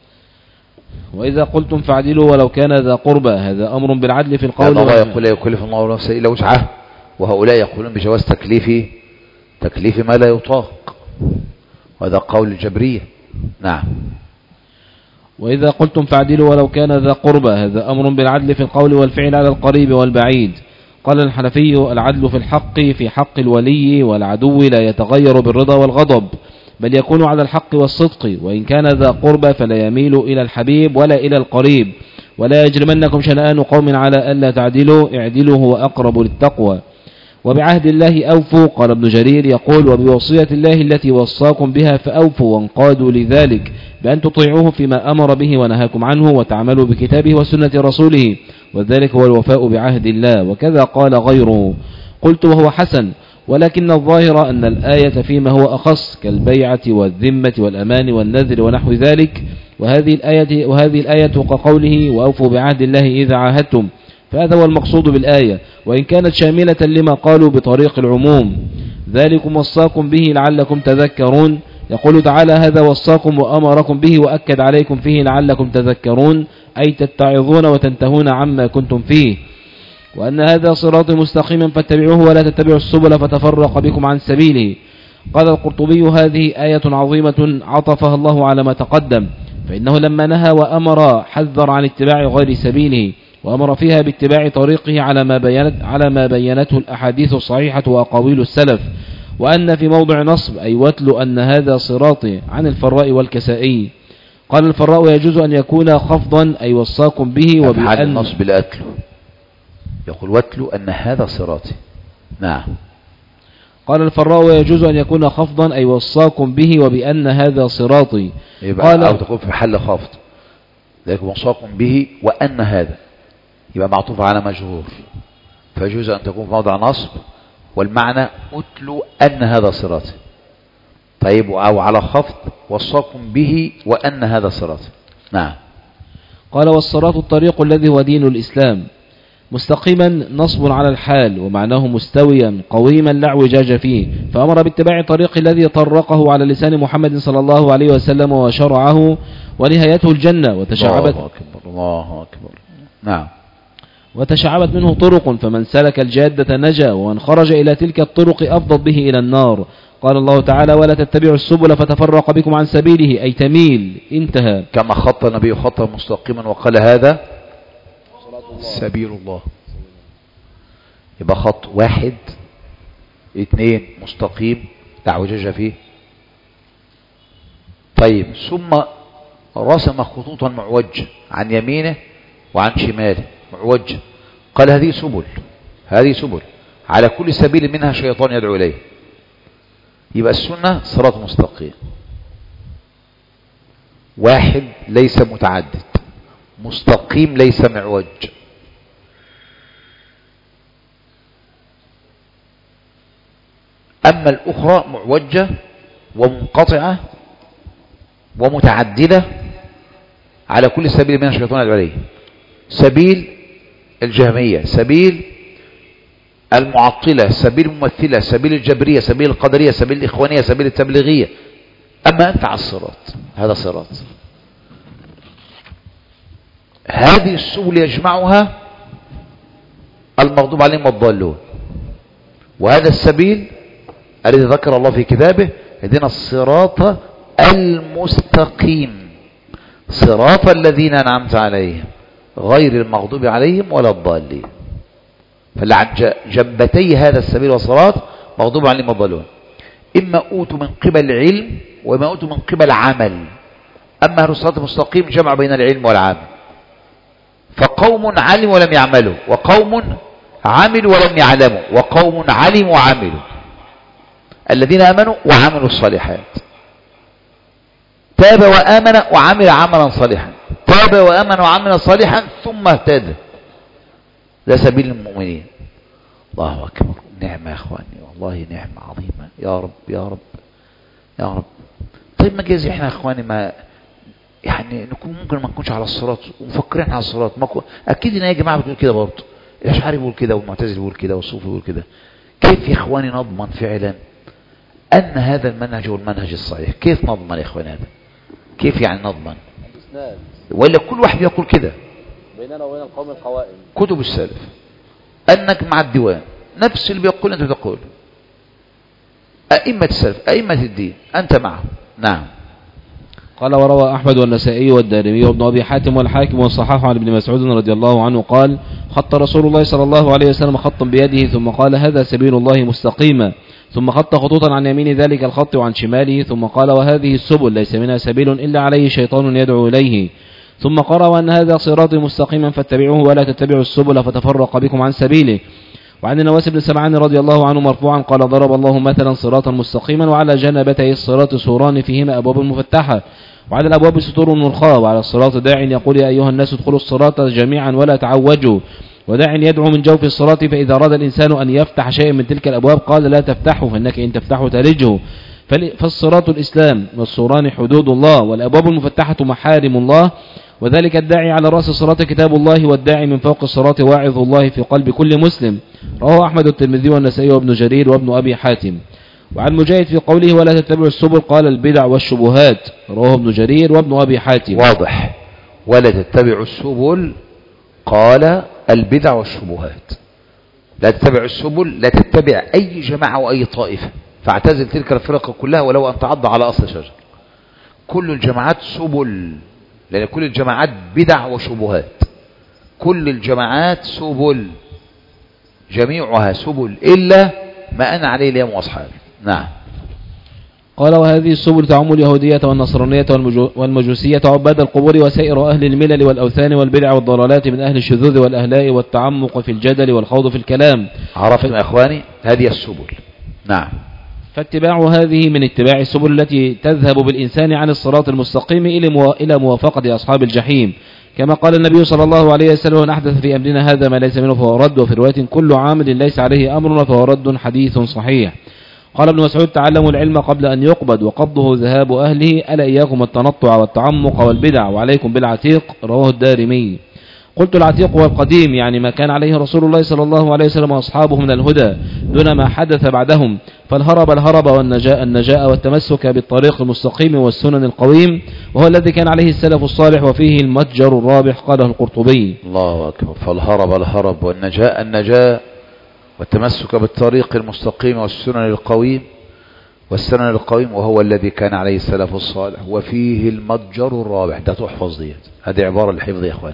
Speaker 2: وإذا قلتم فاعدلوا ولو كان ذا قربى هذا أمر بالعدل في القول.
Speaker 1: الله يقول لا يكلف الله نفسا إلا وسعها وهؤلاء يقولون بجواز تكليف تكليف ما لا يطاق وهذا قول الجبرية. نعم.
Speaker 2: وإذا قلتم فاعدلوا ولو كان ذا قربى هذا أمر بالعدل في القول والفعل على القريب والبعيد. قال الحنفي: العدل في الحق في حق الولي والعدو لا يتغير بالرضا والغضب، بل يكون على الحق والصدق، وإن كان ذا قربى فلا يميل إلى الحبيب ولا إلى القريب. ولا يجرمنكم شنآن قوم على ألا تعدلوا، اعدلوا هو أقرب للتقوى. وبعهد الله أوفوا. قال ابن جرير يقول: وبوصية الله التي وصاكم بها فأوفوا، وانقادوا لذلك بأن تطيعوه فيما أمر به ونهاكم عنه، وتعملوا بكتابه وسنة رسوله، وذلك هو الوفاء بعهد الله. وكذا قال غيره. قلت: وهو حسن، ولكن الظاهر أن الآية فيما هو أخص كالبيعة والذمة والأمان والنذر ونحو ذلك، وهذه الآية, وهذه الآية كقوله: وأوفوا بعهد الله إذا عاهدتم، فهذا هو المقصود بالآية، وإن كانت شاملة لما قالوا بطريق العموم. ذلكم وصاكم به لعلكم تذكرون. يقول تعالى: هذا وصاكم وأمركم به وأكد عليكم فيه لعلكم تذكرون، أي تتعظون وتنتهون عما كنتم فيه. وأن هذا صراط مستقيما فاتبعوه ولا تتبعوا السبل فتفرق بكم عن سبيله. قال القرطبي: هذه آية عظيمة عطفها الله على ما تقدم، فإنه لما نهى وأمر حذر عن اتباع غير سبيله، وأمر فيها باتباع طريقه على ما بينت على ما بينته الأحاديث الصحيحة وأقاويل السلف. وأن في موضع نصب أي واتل أن هذا صراطي عن الفراء والكسائي. قال الفراء: يجوز أن يكون خفضا أي وصاكم به،
Speaker 1: وبأن النصب الأتل يقول واتل أن هذا صراطي. نعم.
Speaker 2: قال الفراء: يجوز أن يكون خفضا أي وصاكم به وبأن هذا صراطي.
Speaker 1: قال أو تقول في محل خفض، لكن وصاكم به وأن هذا يبقى معطوف على مجرور، فيجوز أن تكون في موضع نصب، والمعنى أتلو أن هذا صراطي. طيب، أو على خفض وصاكم به وأن هذا صراطي. نعم.
Speaker 2: قال: والصراط الطريق الذي هو دين الإسلام. مستقيما نصب على الحال، ومعناه مستويا قويما لا اعوجاج فيه، فأمر باتباع الطريق الذي طرقه على لسان محمد صلى الله عليه وسلم وشرعه، ونهايته الجنة. وتشعبت
Speaker 1: الله أكبر الله أكبر. نعم.
Speaker 2: وتشعبت منه طرق، فمن سلك الجادة نجا، ومن خرج إلى تلك الطرق أفضت به إلى النار. قال الله تعالى: ولا تتبعوا السبل فتفرق بكم عن سبيله، أي تميل. انتهى.
Speaker 1: كما خط النبي خطا مستقيما وقال: هذا سبيل الله. يبقى خط واحد اثنين مستقيم لا اعوجاج فيه. طيب، ثم رسم خطوطا معوجة عن يمينه وعن شماله معوجة، قال: هذه سبل هذه سبل على كل سبيل منها شيطان يدعو إليه. يبقى السنة صراط مستقيم، واحد ليس متعدد، مستقيم ليس معوج. أما الأخرى معوجة ومنقطعة ومتعددة على كل سبيل منها الشيطان يدعو إليه. سبيل الجهمية، سبيل المعطلة، سبيل الممثلة، سبيل الجبرية، سبيل القدرية، سبيل الإخوانية، سبيل التبليغية. أما أنت على الصراط، هذا صراط. هذه السبل يجمعها المغضوب عليهم والضالون، وهذا السبيل الذي ذكر الله في كتابه: اهدنا الصراط المستقيم صراط الذين أنعمت عليهم غير المغضوب عليهم ولا الضالين. فلعن جنبتي هذا السبيل والصراط مغضوب عليهم والضالون، إما أوتوا من قبل علم وإما أوتوا من قبل عمل. أما أهل الصراط المستقيم جمع بين العلم والعمل، فقوم علموا ولم يعملوا، وقوم عملوا ولم يعلموا، وقوم علموا وعملوا، الذين آمنوا وعملوا الصالحات. تاب وآمن وعمل عملا صالحا، تاب وآمن وعمل صالحا ثم اهتدى. ده سبيل المؤمنين. الله أكبر. نعمة يا أخواني، والله نعمة عظيمة. يا رب يا رب يا رب. طيب ما جاز احنا يا أخواني ما يعني نكون ممكن ما نكونش على الصراط ومفكرين على الصراط. ما أكيد إن يا جماعة بتقول كده برضه، الأشعري بيقول كده والمعتزلي بيقول كده والصوفي بيقول كده. كيف يا إخواني نضمن فعلا أن هذا المنهج هو المنهج الصحيح؟ كيف نضمن يا إخواني هذا؟ كيف يعني نضمن؟ ولا كل واحد يقول كده
Speaker 2: بيننا وبين القوم القوائم،
Speaker 1: كتب السلف، أنك مع الديوان نفس اللي بيقول أنت تقول، أئمة السلف أئمة الدين أنت معهم. نعم.
Speaker 2: قال وروى أحمد والنسائي والدارمي وابن أبي حاتم والحاكم والصحاح عن ابن مسعود رضي الله عنه قال خط رسول الله صلى الله عليه وسلم خطا بيده ثم قال هذا سبيل الله مستقيما، ثم خط خطوطا عن يمين ذلك الخط وعن شماله، ثم قال وهذه السبل ليس منها سبيل إلا عليه شيطان يدعو إليه، ثم قرأ وأن هذا صراطي مستقيما فاتبعوه ولا تتبعوا السبل فتفرق بكم عن سبيله. وعن النواس بن سمعان رضي الله عنه مرفوعا قال ضرب الله مثلا صراطا مستقيما وعلى جنبتي الصراط سوران فيهما أبواب مفتحة وعلى الأبواب ستور مرخاة وعلى الصراط داع يقول يا أيها الناس ادخلوا الصراط جميعا ولا تعوجوا، وداع يدعو من جوف الصراط فإذا أراد الإنسان أن يفتح شيء من تلك الأبواب قال لا تفتحه فإنك إن تفتحه تلجه. فالصراط الإسلام والسوران حدود الله والأبواب المفتحة محارم الله، وذلك الداعي على رأس الصراط كتاب الله والداعي من فوق الصراط واعظ الله في قلب كل مسلم. رواه أحمد والترمذي والنسائي وابن جرير وابن أبي حاتم. وعن مجاهد في قوله ولا تتبعوا السبل قال البدع والشبهات، رواه ابن جرير وابن أبي حاتم.
Speaker 1: واضح. ولا تتبعوا السبل قال البدع والشبهات. لا تتبعوا السبل، لا تتبع أي جماعة وأي طائفة، فاعتزل تلك الفرق كلها ولو أن تعض على أصل شجر. كل الجماعات سبل، لأن كل الجماعات بدع وشبهات. كل الجماعات سبل، جميعها سبل إلا ما أنا عليه اليوم وأصحابي. نعم.
Speaker 2: قال وهذه السبل تعم اليهودية والنصرانية والمجوسية وعباد القبور وسائر أهل الملل والأوثان والبدع والضلالات من أهل الشذوذ والأهلاء والتعمق في الجدل والخوض في الكلام.
Speaker 1: عرفتم يا إخواني هذه السبل. نعم.
Speaker 2: فاتباع هذه من اتباع السبل التي تذهب بالإنسان عن الصراط المستقيم إلى موافقة أصحاب الجحيم، كما قال النبي صلى الله عليه وسلم من أحدث في أمرنا هذا ما ليس منه فهو رد، وفي رواية كل عامل ليس عليه أمرنا فهو رد، حديث صحيح. قال ابن مسعود تعلموا العلم قبل أن يقبض وقبضه ذهاب أهله، ألا إياكم التنطع والتعمق والبدع وعليكم بالعتيق، رواه الدارمي. قلت العتيق هو القديم، يعني ما كان عليه رسول الله صلى الله عليه وسلم وأصحابه من الهدى دون ما حدث بعدهم، فالهرب الهرب والنجاء النجاء والتمسك بالطريق المستقيم والسنن القويم، وهو الذي كان عليه السلف الصالح وفيه المتجر الرابح، قاله القرطبي.
Speaker 1: الله أكبر. فالهرب الهرب والنجاء النجاء والتمسك بالطريق المستقيم والسنن القويم والسنن القويم وهو الذي كان عليه السلف الصالح وفيه المتجر الرابح. ده تحفظ ديت، هذه عبارة للحفظ يا اخوان،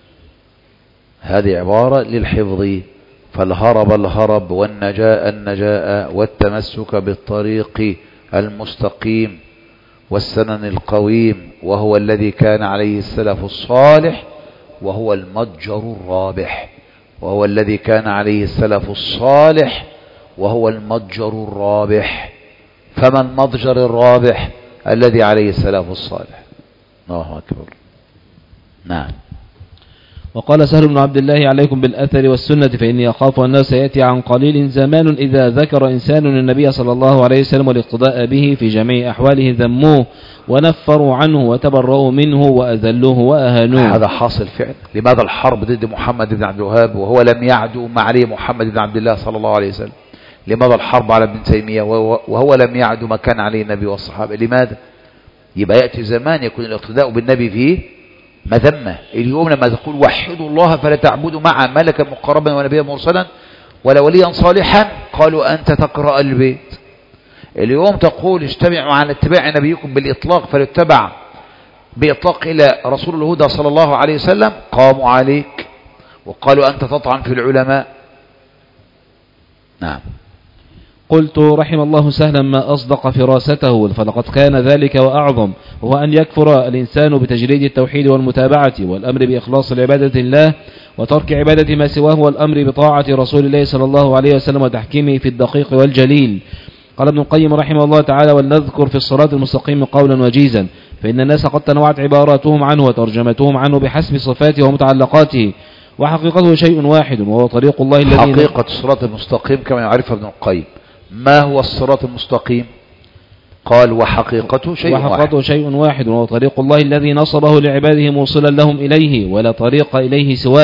Speaker 1: هذه عبارة للحفظ. فالهرب الهرب والنجاء النجاء والتمسك بالطريق المستقيم والسنن القويم وهو الذي كان عليه السلف الصالح وهو المتجر الرابح، وهو الذي كان عليه السلف الصالح وهو المتجر الرابح. فما المتجر الرابح؟ الذي عليه السلف الصالح. الله أكبر. نعم.
Speaker 2: وقال سهل بن عبد الله عليكم بالأثر والسنة فإني أخاف أنه سيأتي عن قليل زمان إذا ذكر إنسان النبي صلى الله عليه وسلم والاقتداء به في جميع أحواله ذموه ونفروا عنه وتبرؤوا منه وأذلوه وأهانوه.
Speaker 1: هذا حاصل فعلا. لماذا الحرب ضد محمد بن عبد الوهاب وهو لم يعدو مع عليه محمد بن عبد الله صلى الله عليه وسلم؟ لماذا الحرب على ابن تيمية وهو لم يعدو ما كان عليه النبي والصحابة؟ لماذا؟ يبقى يأتي زمان يكون الاقتداء بالنبي فيه مذمة. اليوم لما تقول وحدوا الله فلا تعبدوا معه ملكا مقربا ونبيا مرسلا ولا وليا صالحا، قالوا أنت تقرأ البيت. اليوم تقول اجتمعوا على اتباع نبيكم بالإطلاق فليتبع بإطلاق إلى رسول الهدى صلى الله عليه وسلم، قاموا عليك وقالوا أنت تطعن في العلماء. نعم.
Speaker 2: قلت رحم الله سهلا ما أصدق فراسته، فلقد كان ذلك وأعظم، وهو أن يكفر الإنسان بتجريد التوحيد والمتابعة والأمر بإخلاص العبادة لله وترك عبادة ما سواه والأمر بطاعة رسول الله صلى الله عليه وسلم وتحكيمه في الدقيق والجليل. قال ابن القيم رحمه الله تعالى ولنذكر في الصراط المستقيم قولا وجيزا، فإن الناس قد تنوعت عباراتهم عنه وترجمتهم عنه بحسب صفاته ومتعلقاته، وحقيقته شيء واحد وهو طريق الله الذي
Speaker 1: حقيقة الصراط المستقيم كما يعرفها ابن القيم. ما هو الصراط المستقيم؟ قال وحقيقته شيء واحد
Speaker 2: وحقيقته شيء واحد وهو طريق الله الذي نصبه لعباده موصلا لهم إليه ولا طريق إليه سواه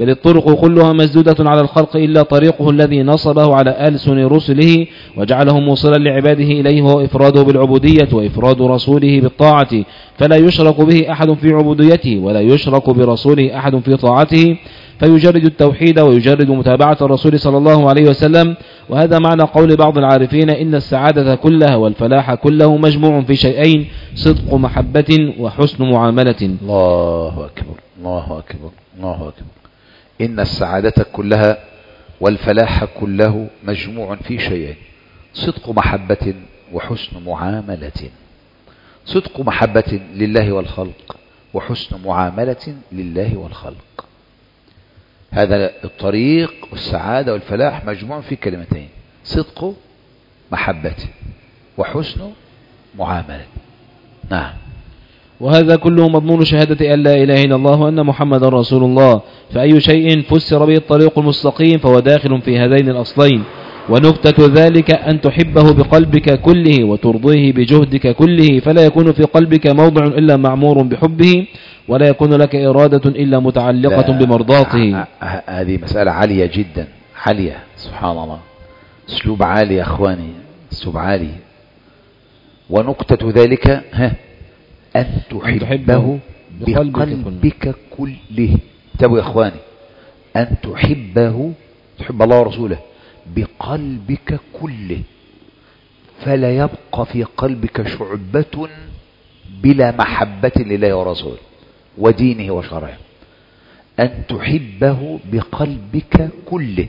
Speaker 2: بل الطرق كلها مسدودة على الخلق إلا طريقه الذي نصبه على ألسن رسله وجعله موصلا لعباده إليه، هو إفراده بالعبودية وإفراد رسوله بالطاعة، فلا يشرك به أحد في عبوديته ولا يشرك برسوله أحد في طاعته، فيجرد التوحيد ويجرد متابعة الرسول صلى الله عليه وسلم. وهذا معنى قول بعض العارفين: إن السعادة كلها والفلاح كله مجموع في شيئين: صدق محبة وحسن معاملة.
Speaker 1: الله أكبر الله أكبر الله أكبر. إن السعادة كلها والفلاح كله مجموع في شيئين: صدق محبة وحسن معاملة. صدق محبة لله والخلق، وحسن معاملة لله والخلق. هذا الطريق والسعادة والفلاح مجموع في كلمتين: صدق محبة وحسن معاملة. نعم.
Speaker 2: وهذا كله مضمون شهادة أن لا إله إلا الله وأن محمد رسول الله، فأي شيء فسر به الطريق المستقيم فهو داخل في هذين الأصلين. ونكتة ذلك أن تحبه بقلبك كله وترضيه بجهدك كله، فلا يكون في قلبك موضع إلا معمور بحبه، ولا يكون لك إرادة إلا متعلقة بمرضاته.
Speaker 1: هذه مسألة عالية جدا، عالية، سبحان الله، اسلوب عالي يا أخواني، اسلوب عالي. ونكتة ذلك ها أن تحبه بقلبك كله. انتبهوا يا أخواني، أن تحبه، تحب الله ورسوله بقلبك كله، فلا يبقى في قلبك شعبة بلا محبة لله ورسوله ودينه وشرعه. أن تحبه بقلبك كله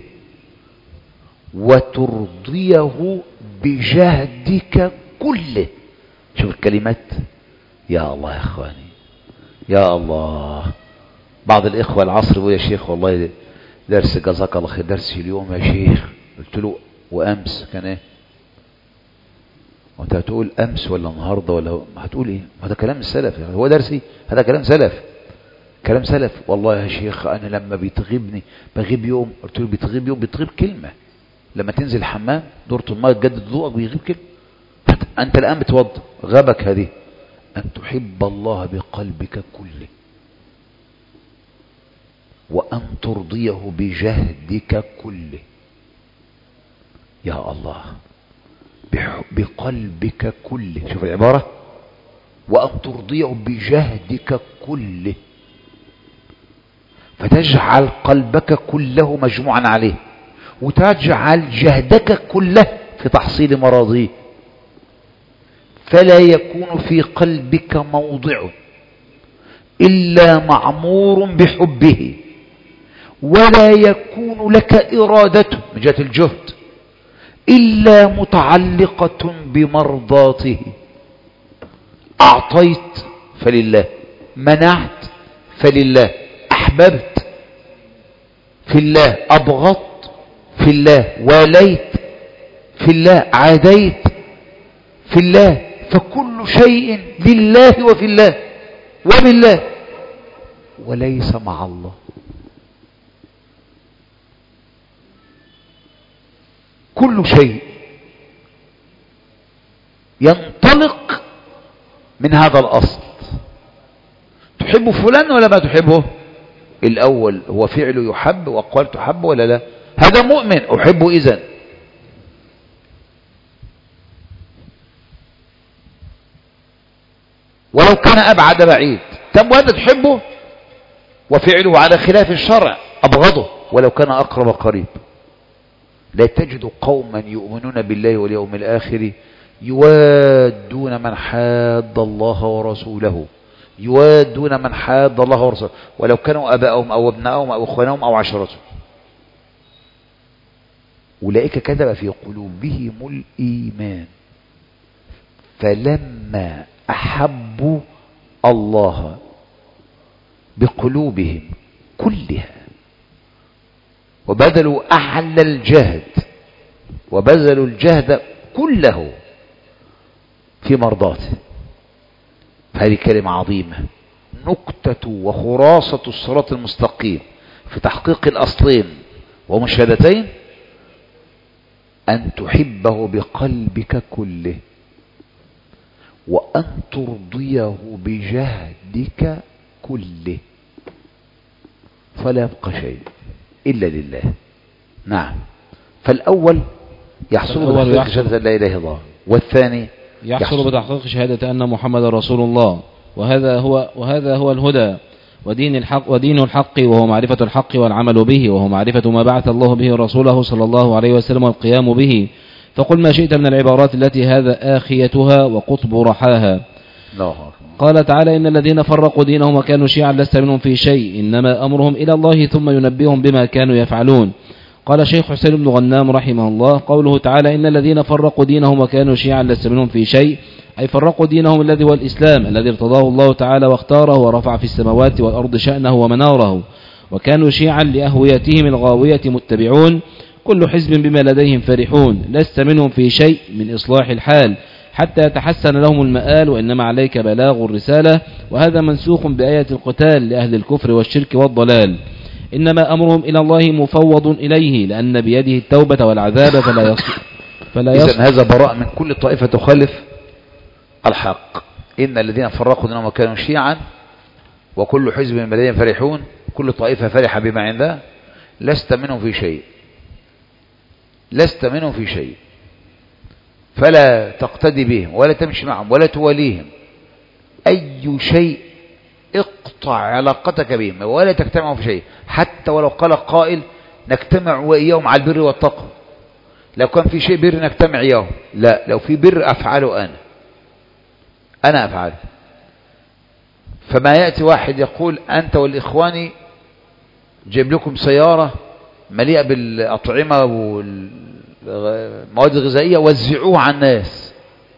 Speaker 1: وترضيه بجهدك كله. شوف الكلمات، يا الله يا اخواني، يا الله. بعض الاخوة العصر يقول: يا شيخ والله درس جزاك الله خير، درس اليوم يا شيخ. قلت له: وامس كان ايه؟ وانت هتقول امس ولا النهارده ولا هتقول ايه؟ هذا كلام السلف، يعني هو درسي؟ هذا كلام سلف، كلام سلف. والله يا شيخ انا لما بتغيبني بغيب يوم. قلت له: بتغيب يوم؟ بتغيب كلمة. لما تنزل الحمام دورة الماء تجدد ذوقك بيغيب كلمة. انت الان بتوضى، غابك هذه. أن تحب الله بقلبك كله وأن ترضيه بجهدك كله. يا الله، بقلبك كله. شوف العبارة: وأن ترضيه بجهدك كله، فتجعل قلبك كله مجموعا عليه، وتجعل جهدك كله في تحصيل مراضيه، فلا يكون في قلبك موضع إلا معمور بحبه، ولا يكون لك إرادته من جهة الجهد إلا متعلقة بمرضاته. أعطيت فلله، منعت فلله، أحببت في الله، أبغضت في الله، واليت في الله، عاديت في الله. فكل شيء لله وفي الله وبالله، وليس مع الله. كل شيء ينطلق من هذا الأصل. تحب فلان ولا ما تحبه؟ الأول هو فعله يحب وأقوال تحب ولا لا؟ هذا مؤمن، أحبه إذن. ولو كان أبعد بعيد. طب وهذا تحبه وفعله على خلاف الشرع، أبغضه ولو كان أقرب قريب. لا تجد قوما يؤمنون بالله واليوم الآخر يوادون من حاد الله ورسوله، يوادون من حاد الله ورسوله ولو كانوا أباءهم أو ابنائهم أو إخوانهم أو عشرتهم. أولئك كذب في قلوبهم الإيمان، فلما أحبوا الله بقلوبهم كلها وبذلوا أعلى الجهد وبذلوا الجهد كله في مرضاته. هذه كلمة عظيمة، نكتة وخلاصة الصراط المستقيم في تحقيق الأصلين وهما الشهادتين: أن تحبه بقلبك كله وأن ترضيه بجهدك كله. فلا يبقى شيء إلا لله. نعم. فالأول يحصل بتحقيق شهادة لا إله إلا الله، والثاني
Speaker 2: يحصل,
Speaker 1: يحصل
Speaker 2: بتحقيق شهادة أن محمد رسول الله، وهذا هو وهذا هو الهدى ودين الحق ودين الحق، وهو معرفة الحق والعمل به، وهو معرفة ما بعث الله به رسوله صلى الله عليه وسلم والقيام به. فقل ما شئت من العبارات التي هذا آخيتها وقطب رحاها. قال تعالى: إن الذين فرقوا دينهم وكانوا شيعا لست منهم في شيء، إنما أمرهم إلى الله ثم ينبئهم بما كانوا يفعلون. قال شيخ حسين بن غنام رحمه الله: قوله تعالى إن الذين فرقوا دينهم وكانوا شيعا لست منهم في شيء، أي فرقوا دينهم الذي هو الإسلام الذي ارتضاه الله تعالى واختاره ورفع في السماوات والأرض شأنه ومناره، وكانوا شيعا لأهويتهم الغاوية متبعون، كل حزب بما لديهم فرحون، لست منهم في شيء من إصلاح الحال حتى يتحسن لهم المآل، وإنما عليك بلاغ الرسالة، وهذا منسوخ بآية القتال لأهل الكفر والشرك والضلال. إنما أمرهم إلى الله مفوض إليه، لأن بيده التوبة والعذاب فلا يصل فلا يصل
Speaker 1: هذا براء من كل طائفة تخالف الحق. إن الذين فرقوا دينهم وكانوا شيعا وكل حزب بما لديهم فرحون، كل طائفة فرحة بما عندها، لست منهم في شيء، لست منهم في شيء، فلا تقتدي بهم ولا تمشي معهم ولا تواليهم، أي شيء اقطع علاقتك بهم ولا تجتمعوا في شيء. حتى ولو قال قائل نجتمع وإياهم على البر والتقوى، لو كان في شيء بر نجتمع إياهم، لا، لو في بر أفعله أنا أنا أفعله. فما يأتي واحد يقول أنت والإخواني جيب لكم سيارة مليئة بالأطعمة والمواد الغذائية وزعوها على الناس،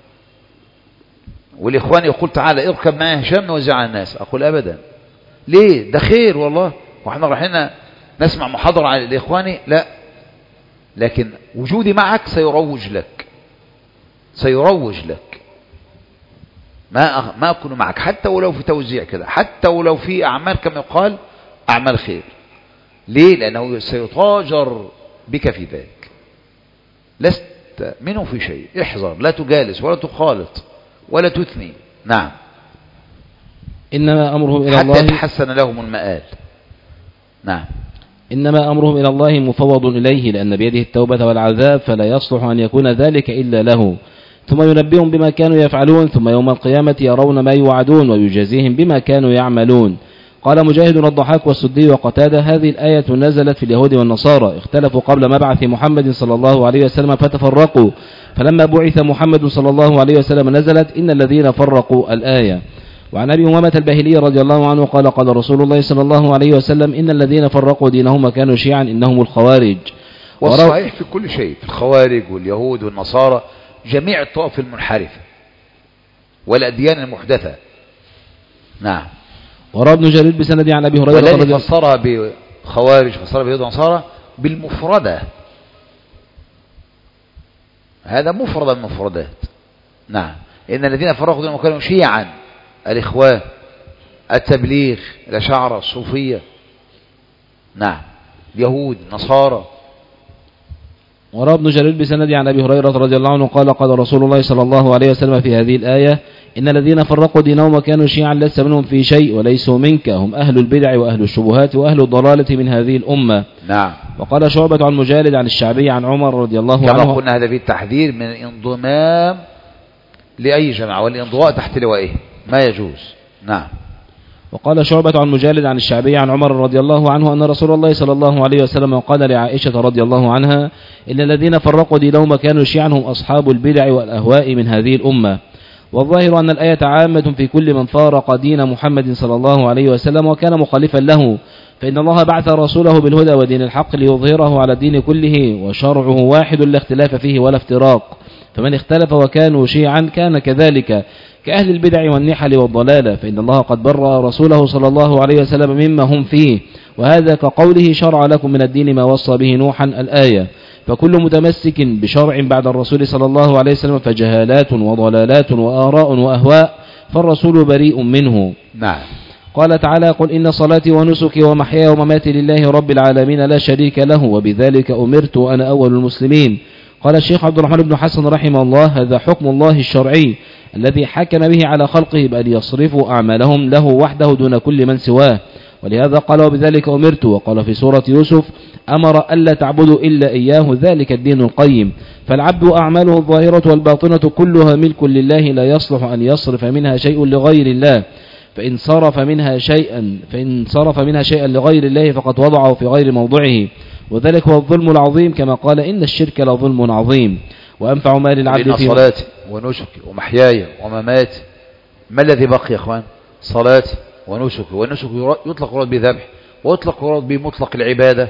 Speaker 1: والإخوان يقول تعالى اركب معي هشام نوزع على الناس، أقول أبدا، ليه؟ ده خير والله، وإحنا رايحين نسمع محاضرة عن الإخواني، لا، لكن وجودي معك سيروج لك، سيروج لك، ما ما أكون معك حتى ولو في توزيع كده، حتى ولو في أعمال كما يقال أعمال خير. ليه؟ لأنه سيتاجر بك في ذلك، لست منه في شيء. احذر، لا تجالس ولا تخالط ولا تثني. نعم.
Speaker 2: إنما أمرهم إلى الله
Speaker 1: حتى يتحسن لهم المآل. نعم.
Speaker 2: إنما أمرهم إلى الله مفوض إليه، لأن بيده التوبة والعذاب فلا يصلح أن يكون ذلك إلا له، ثم ينبئهم بما كانوا يفعلون، ثم يوم القيامة يرون ما يوعدون ويجازيهم بما كانوا يعملون. قال مجاهد والضحاك والسدي وقتادة: هذه الآية نزلت في اليهود والنصارى، اختلفوا قبل مبعث محمد صلى الله عليه وسلم فتفرقوا، فلما بعث محمد صلى الله عليه وسلم نزلت إن الذين فرقوا الآية. وعن أبي أمامة الباهلي رضي الله عنه قال: قال رسول الله صلى الله عليه وسلم: إن الذين فرقوا دينهم وكانوا شيعا إنهم الخوارج.
Speaker 1: والصحيح في كل شيء، في الخوارج واليهود والنصارى، جميع الطوائف المنحرفة والأديان المحدثة. نعم.
Speaker 2: وروى ابن جرير بسند عن أبي هريرة
Speaker 1: والذي فسرها بخوارج فسرها بيهود ونصارى بالمفردة، هذا مفرد من المفردات. نعم. إن الذين فرقوا دينهم وكانوا شيعا، الإخوان، التبليغ، الأشاعرة، الصوفية، نعم، يهود، نصارى.
Speaker 2: وروى ابن جرير بسند عن أبي هريرة رضي الله عنه قال: قال رسول الله صلى الله عليه وسلم في هذه الآية: إن الذين فرقوا دينهم وكانوا شيعا لست منهم في شيء وليسوا منك، هم أهل البدع وأهل الشبهات وأهل الضلالة من هذه الأمة.
Speaker 1: نعم.
Speaker 2: وقال شعبة عن مجالد عن الشعبي عن عمر رضي الله عنه،
Speaker 1: كما قلنا هذا فيه التحذير من الانضمام لأي جماعة والانضواء تحت لوائه، ما يجوز. نعم.
Speaker 2: وقال شعبة عن مجالد عن الشعبي عن عمر رضي الله عنه أن رسول الله صلى الله عليه وسلم قال لعائشة رضي الله عنها: إن الذين فرقوا دينهم كانوا شيعا هم أصحاب البدع والأهواء من هذه الأمة. والظاهر أن الآية عامة في كل من فارق دين محمد صلى الله عليه وسلم وكان مخالفا له، فإن الله بعث رسوله بالهدى ودين الحق ليظهره على الدين كله، وشرعه واحد لا اختلاف فيه ولا افتراق، فمن اختلف وكانوا شيعا كان كذلك كأهل البدع والنحل والضلالة، فإن الله قد برأ رسوله صلى الله عليه وسلم مما هم فيه، وهذا كقوله: شرع لكم من الدين ما وصى به نوحا، الآية. فكل متمسك بشرع بعد الرسول صلى الله عليه وسلم فجهالات وضلالات وآراء وأهواء، فالرسول بريء منه.
Speaker 1: نعم.
Speaker 2: قال تعالى: قل إن صلاتي ونسكي ومحياي ومماتي لله رب العالمين لا شريك له وبذلك أمرت وأنا أول المسلمين. قال الشيخ عبد الرحمن بن حسن رحمه الله: هذا حكم الله الشرعي الذي حكم به على خلقه بأن يصرفوا أعمالهم له وحده دون كل من سواه، ولهذا قال وبذلك أمرت. وقال في سورة يوسف أمر ألا تعبدوا إلا إياه ذلك الدين القيم. فالعبد أعماله الظاهرة والباطنة كلها ملك لله لا يصلح أن يصرف منها شيء لغير الله، فإن صرف منها شيئا فإن صرف منها شيئا لغير الله فقد وضعه في غير موضعه، وذلك هو الظلم العظيم، كما قال إن الشرك لظلم عظيم. وأنفع مال العبد في
Speaker 1: صلاتي ونسكي ومحياي ومماتي، ما الذي بقي يا أخوان؟ صلاتي ونسكي. والنسك يطلق مراد بذبح، ويطلق مراد بمطلق العبادة،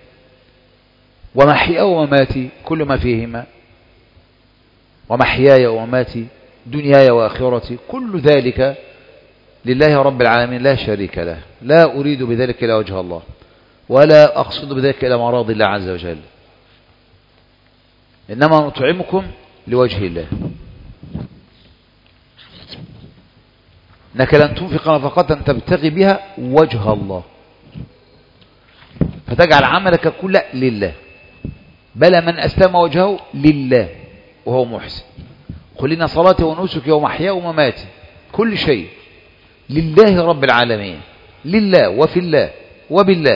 Speaker 1: ومحياي ومماتي كل ما فيهما، ومحياي ومماتي دنياي وآخرتي كل ذلك لله رب العالمين لا شريك له، لا أريد بذلك إلى وجه الله، ولا أقصد بذلك إلى مراد الله عز وجل، إنما نطعمكم لوجه الله. إنك لن تنفق نفقة تبتغي بها وجه الله، فتجعل عملك كله لله، بل من أسلم وجهه لله وهو محسن. قل لنا صلاتي ونسكي ومحياي ومماتي كل شيء لله رب العالمين، لله وفي الله وبالله،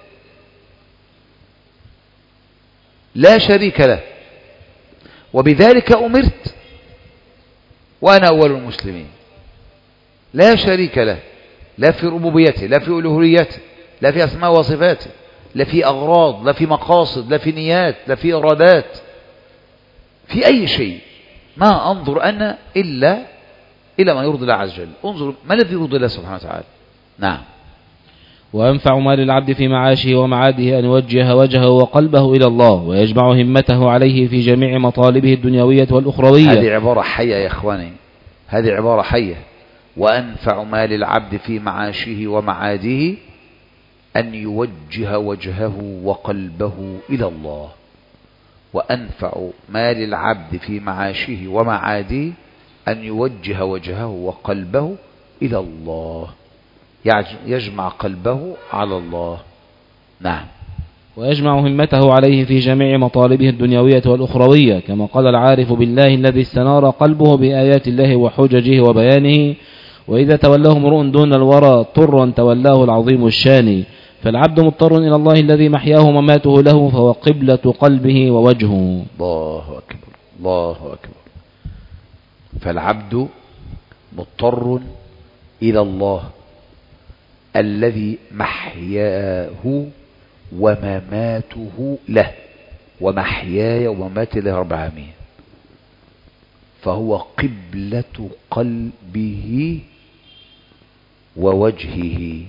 Speaker 1: لا شريك له، وبذلك أمرت وأنا أول المسلمين. لا شريك له، لا في ربوبيته، لا في ألوهيته، لا في أسماء وصفاته، لا في أغراض، لا في مقاصد، لا في نيات، لا في إرادات، في أي شيء. ما أنظر أنا إلا إلى ما يرضي الله عز وجل. انظر ما الذي يرضي الله سبحانه وتعالى. نعم.
Speaker 2: وأنفع مال العبد في معاشه ومعاده أن يوجه وجهه وقلبه إلى الله، ويجمع همته عليه في جميع مطالبه الدنيوية والأخروية.
Speaker 1: هذه عبارة حية يا إخواني، هذه عبارة حية. وأنفع مال العبد في معاشه ومعاده أن يوجه وجهه وقلبه إلى الله. وأنفع مال العبد في معاشه ومعاده أن يوجه وجهه وقلبه إلى الله، يجمع قلبه على الله. نعم.
Speaker 2: ويجمع همته عليه في جميع مطالبه الدنيوية والأخروية، كما قال العارف بالله الذي استنار قلبه بآيات الله وحججه وبيانه: وإذا تولاه امرؤ دون الورى طرا تولاه العظيم الشان. فالعبد مضطر إلى الله الذي محياه ومماته له، فهو قبلة قلبه ووجهه.
Speaker 1: الله أكبر، الله أكبر. فالعبد مضطر إلى الله الذي محياه ومماته له، ومحياي ومماتي له رب العالمين، فهو قبلة قلبه ووجهه.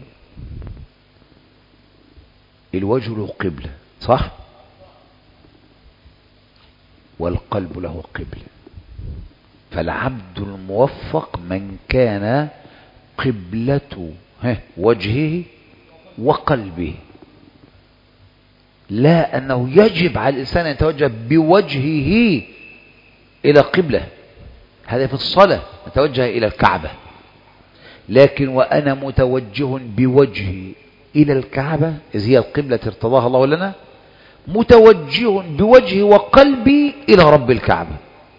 Speaker 1: الوجه له قبلة، صح؟ والقلب له قبلة. فالعبد الموفق من كان قبلة وجهه وقلبه، لا أنه يجب على الإنسان أن يتوجه بوجهه إلى قبلة، هذا في الصلاة نتوجه إلى الكعبة، لكن وأنا متوجه بوجهي إلى الكعبة إذ هي القبلة ارتضاها الله لنا، متوجه بوجهي وقلبي إلى رب الكعبة.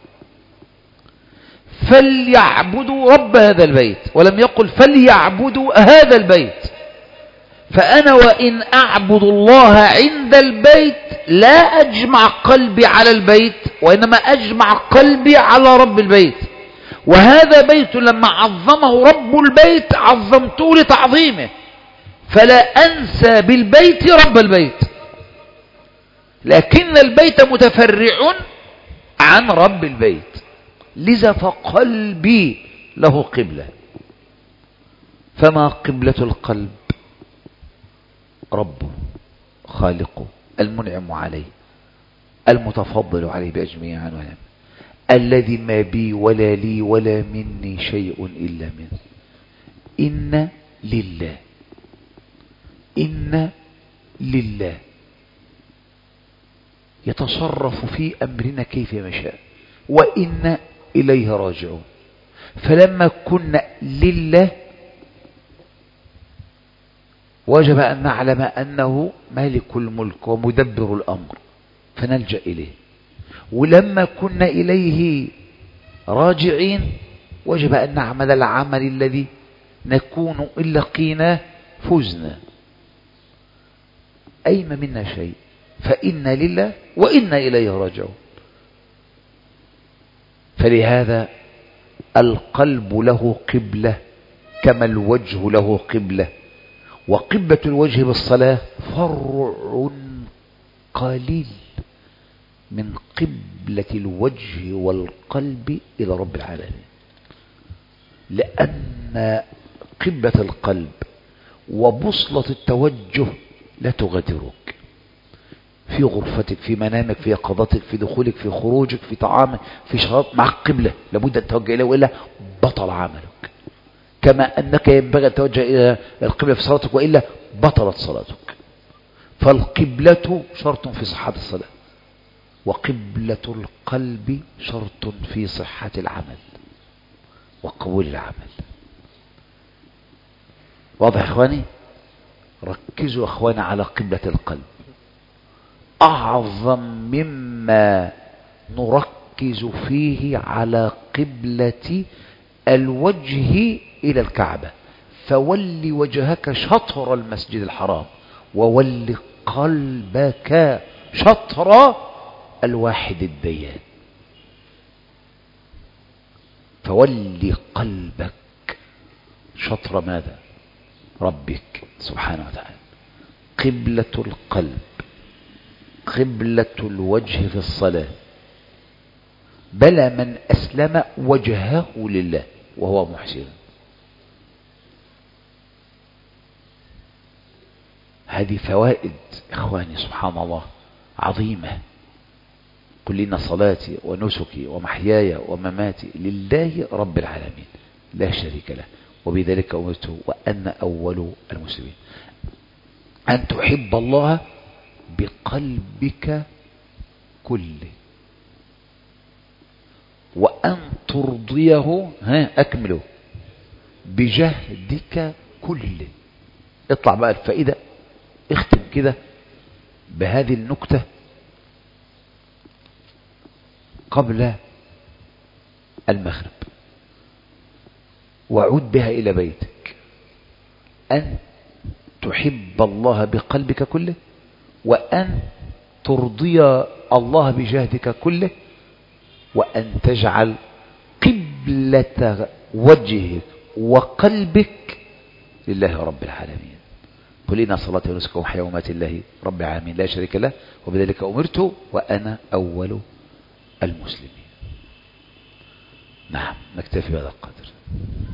Speaker 1: فليعبدوا رب هذا البيت، ولم يقل فليعبدوا هذا البيت. فأنا وإن أعبد الله عند البيت لا أجمع قلبي على البيت، وإنما أجمع قلبي على رب البيت. وهذا بيت لما عظمه رب البيت عظمته لتعظيمه، فلا أنسى بالبيت رب البيت، لكن البيت متفرع عن رب البيت، لذا فقلبي له قبلة. فما قبلة القلب؟ ربه خالقه المنعم عليه المتفضل عليه بأجمع عنه، الذي ما بي ولا لي ولا مني شيء إلا منه. إن لله، إن لله يتصرف في أمرنا كيف يشاء، وإن إليه راجعون. فلما كنا لله وجب أن نعلم أنه مالك الملك ومدبر الأمر فنلجأ إليه، ولما كنا إليه راجعين وجب أن نعمل العمل الذي نكون إن لقيناه فزنا، أي ما منا شيء، فإنا لله وإنا إليه راجعون. فلهذا القلب له قبلة كما الوجه له قبلة، وقبلة الوجه بالصلاة فرع قليل من قبلة الوجه والقلب إلى رب العالمين، لأن قبلة القلب وبصلة التوجه لا تغادرك في غرفتك، في منامك، في يقظتك، في دخولك، في خروجك، في طعامك، في شرابك، مع قبلة لابد أن تتوجه إليه، وإلا بطل عملك، كما أنك ينبغي أن تتوجه إلى القبلة في صلاتك، وإلا بطلت صلاتك. فالقبلة شرط في صحة الصلاة، وقبلة القلب شرط في صحة العمل وقبول العمل. واضح يا إخواني؟ ركزوا يا إخواني على قبلة القلب، أعظم مما نركز فيه على قبلة الوجه إلى الكعبة. فول وجهك شطر المسجد الحرام، وول قلبك شطر الواحد الديان. فول قلبك شطر ماذا؟ ربك سبحانه وتعالى. قبلة القلب قبلة الوجه في الصلاة، بلى من أسلم وجهه لله وهو محسن. هذه فوائد إخواني سبحان الله عظيمة. قل إن صلاتي ونسكي ومحياي ومماتي لله رب العالمين لا شريك له وبذلك أمرت وأنا أول المسلمين. أن تحب الله بقلبك كله، وأن ترضيه ها أكمله بجهدك كله. اطلع بقى الفائدة، اختم كده بهذه النكتة قبل المغرب، وعد بها إلى بيتك. أن تحب الله بقلبك كله، وأن ترضي الله بجهدك كله، وأن تجعل قبلة وجهك وقلبك لله رب العالمين. قل إن صلاتي ونسكي ومحياي ومماتي لله رب العالمين لا شريك له وبذلك أمرت وأنا أول المسلمين. نعم، نكتفي بهذا القدر.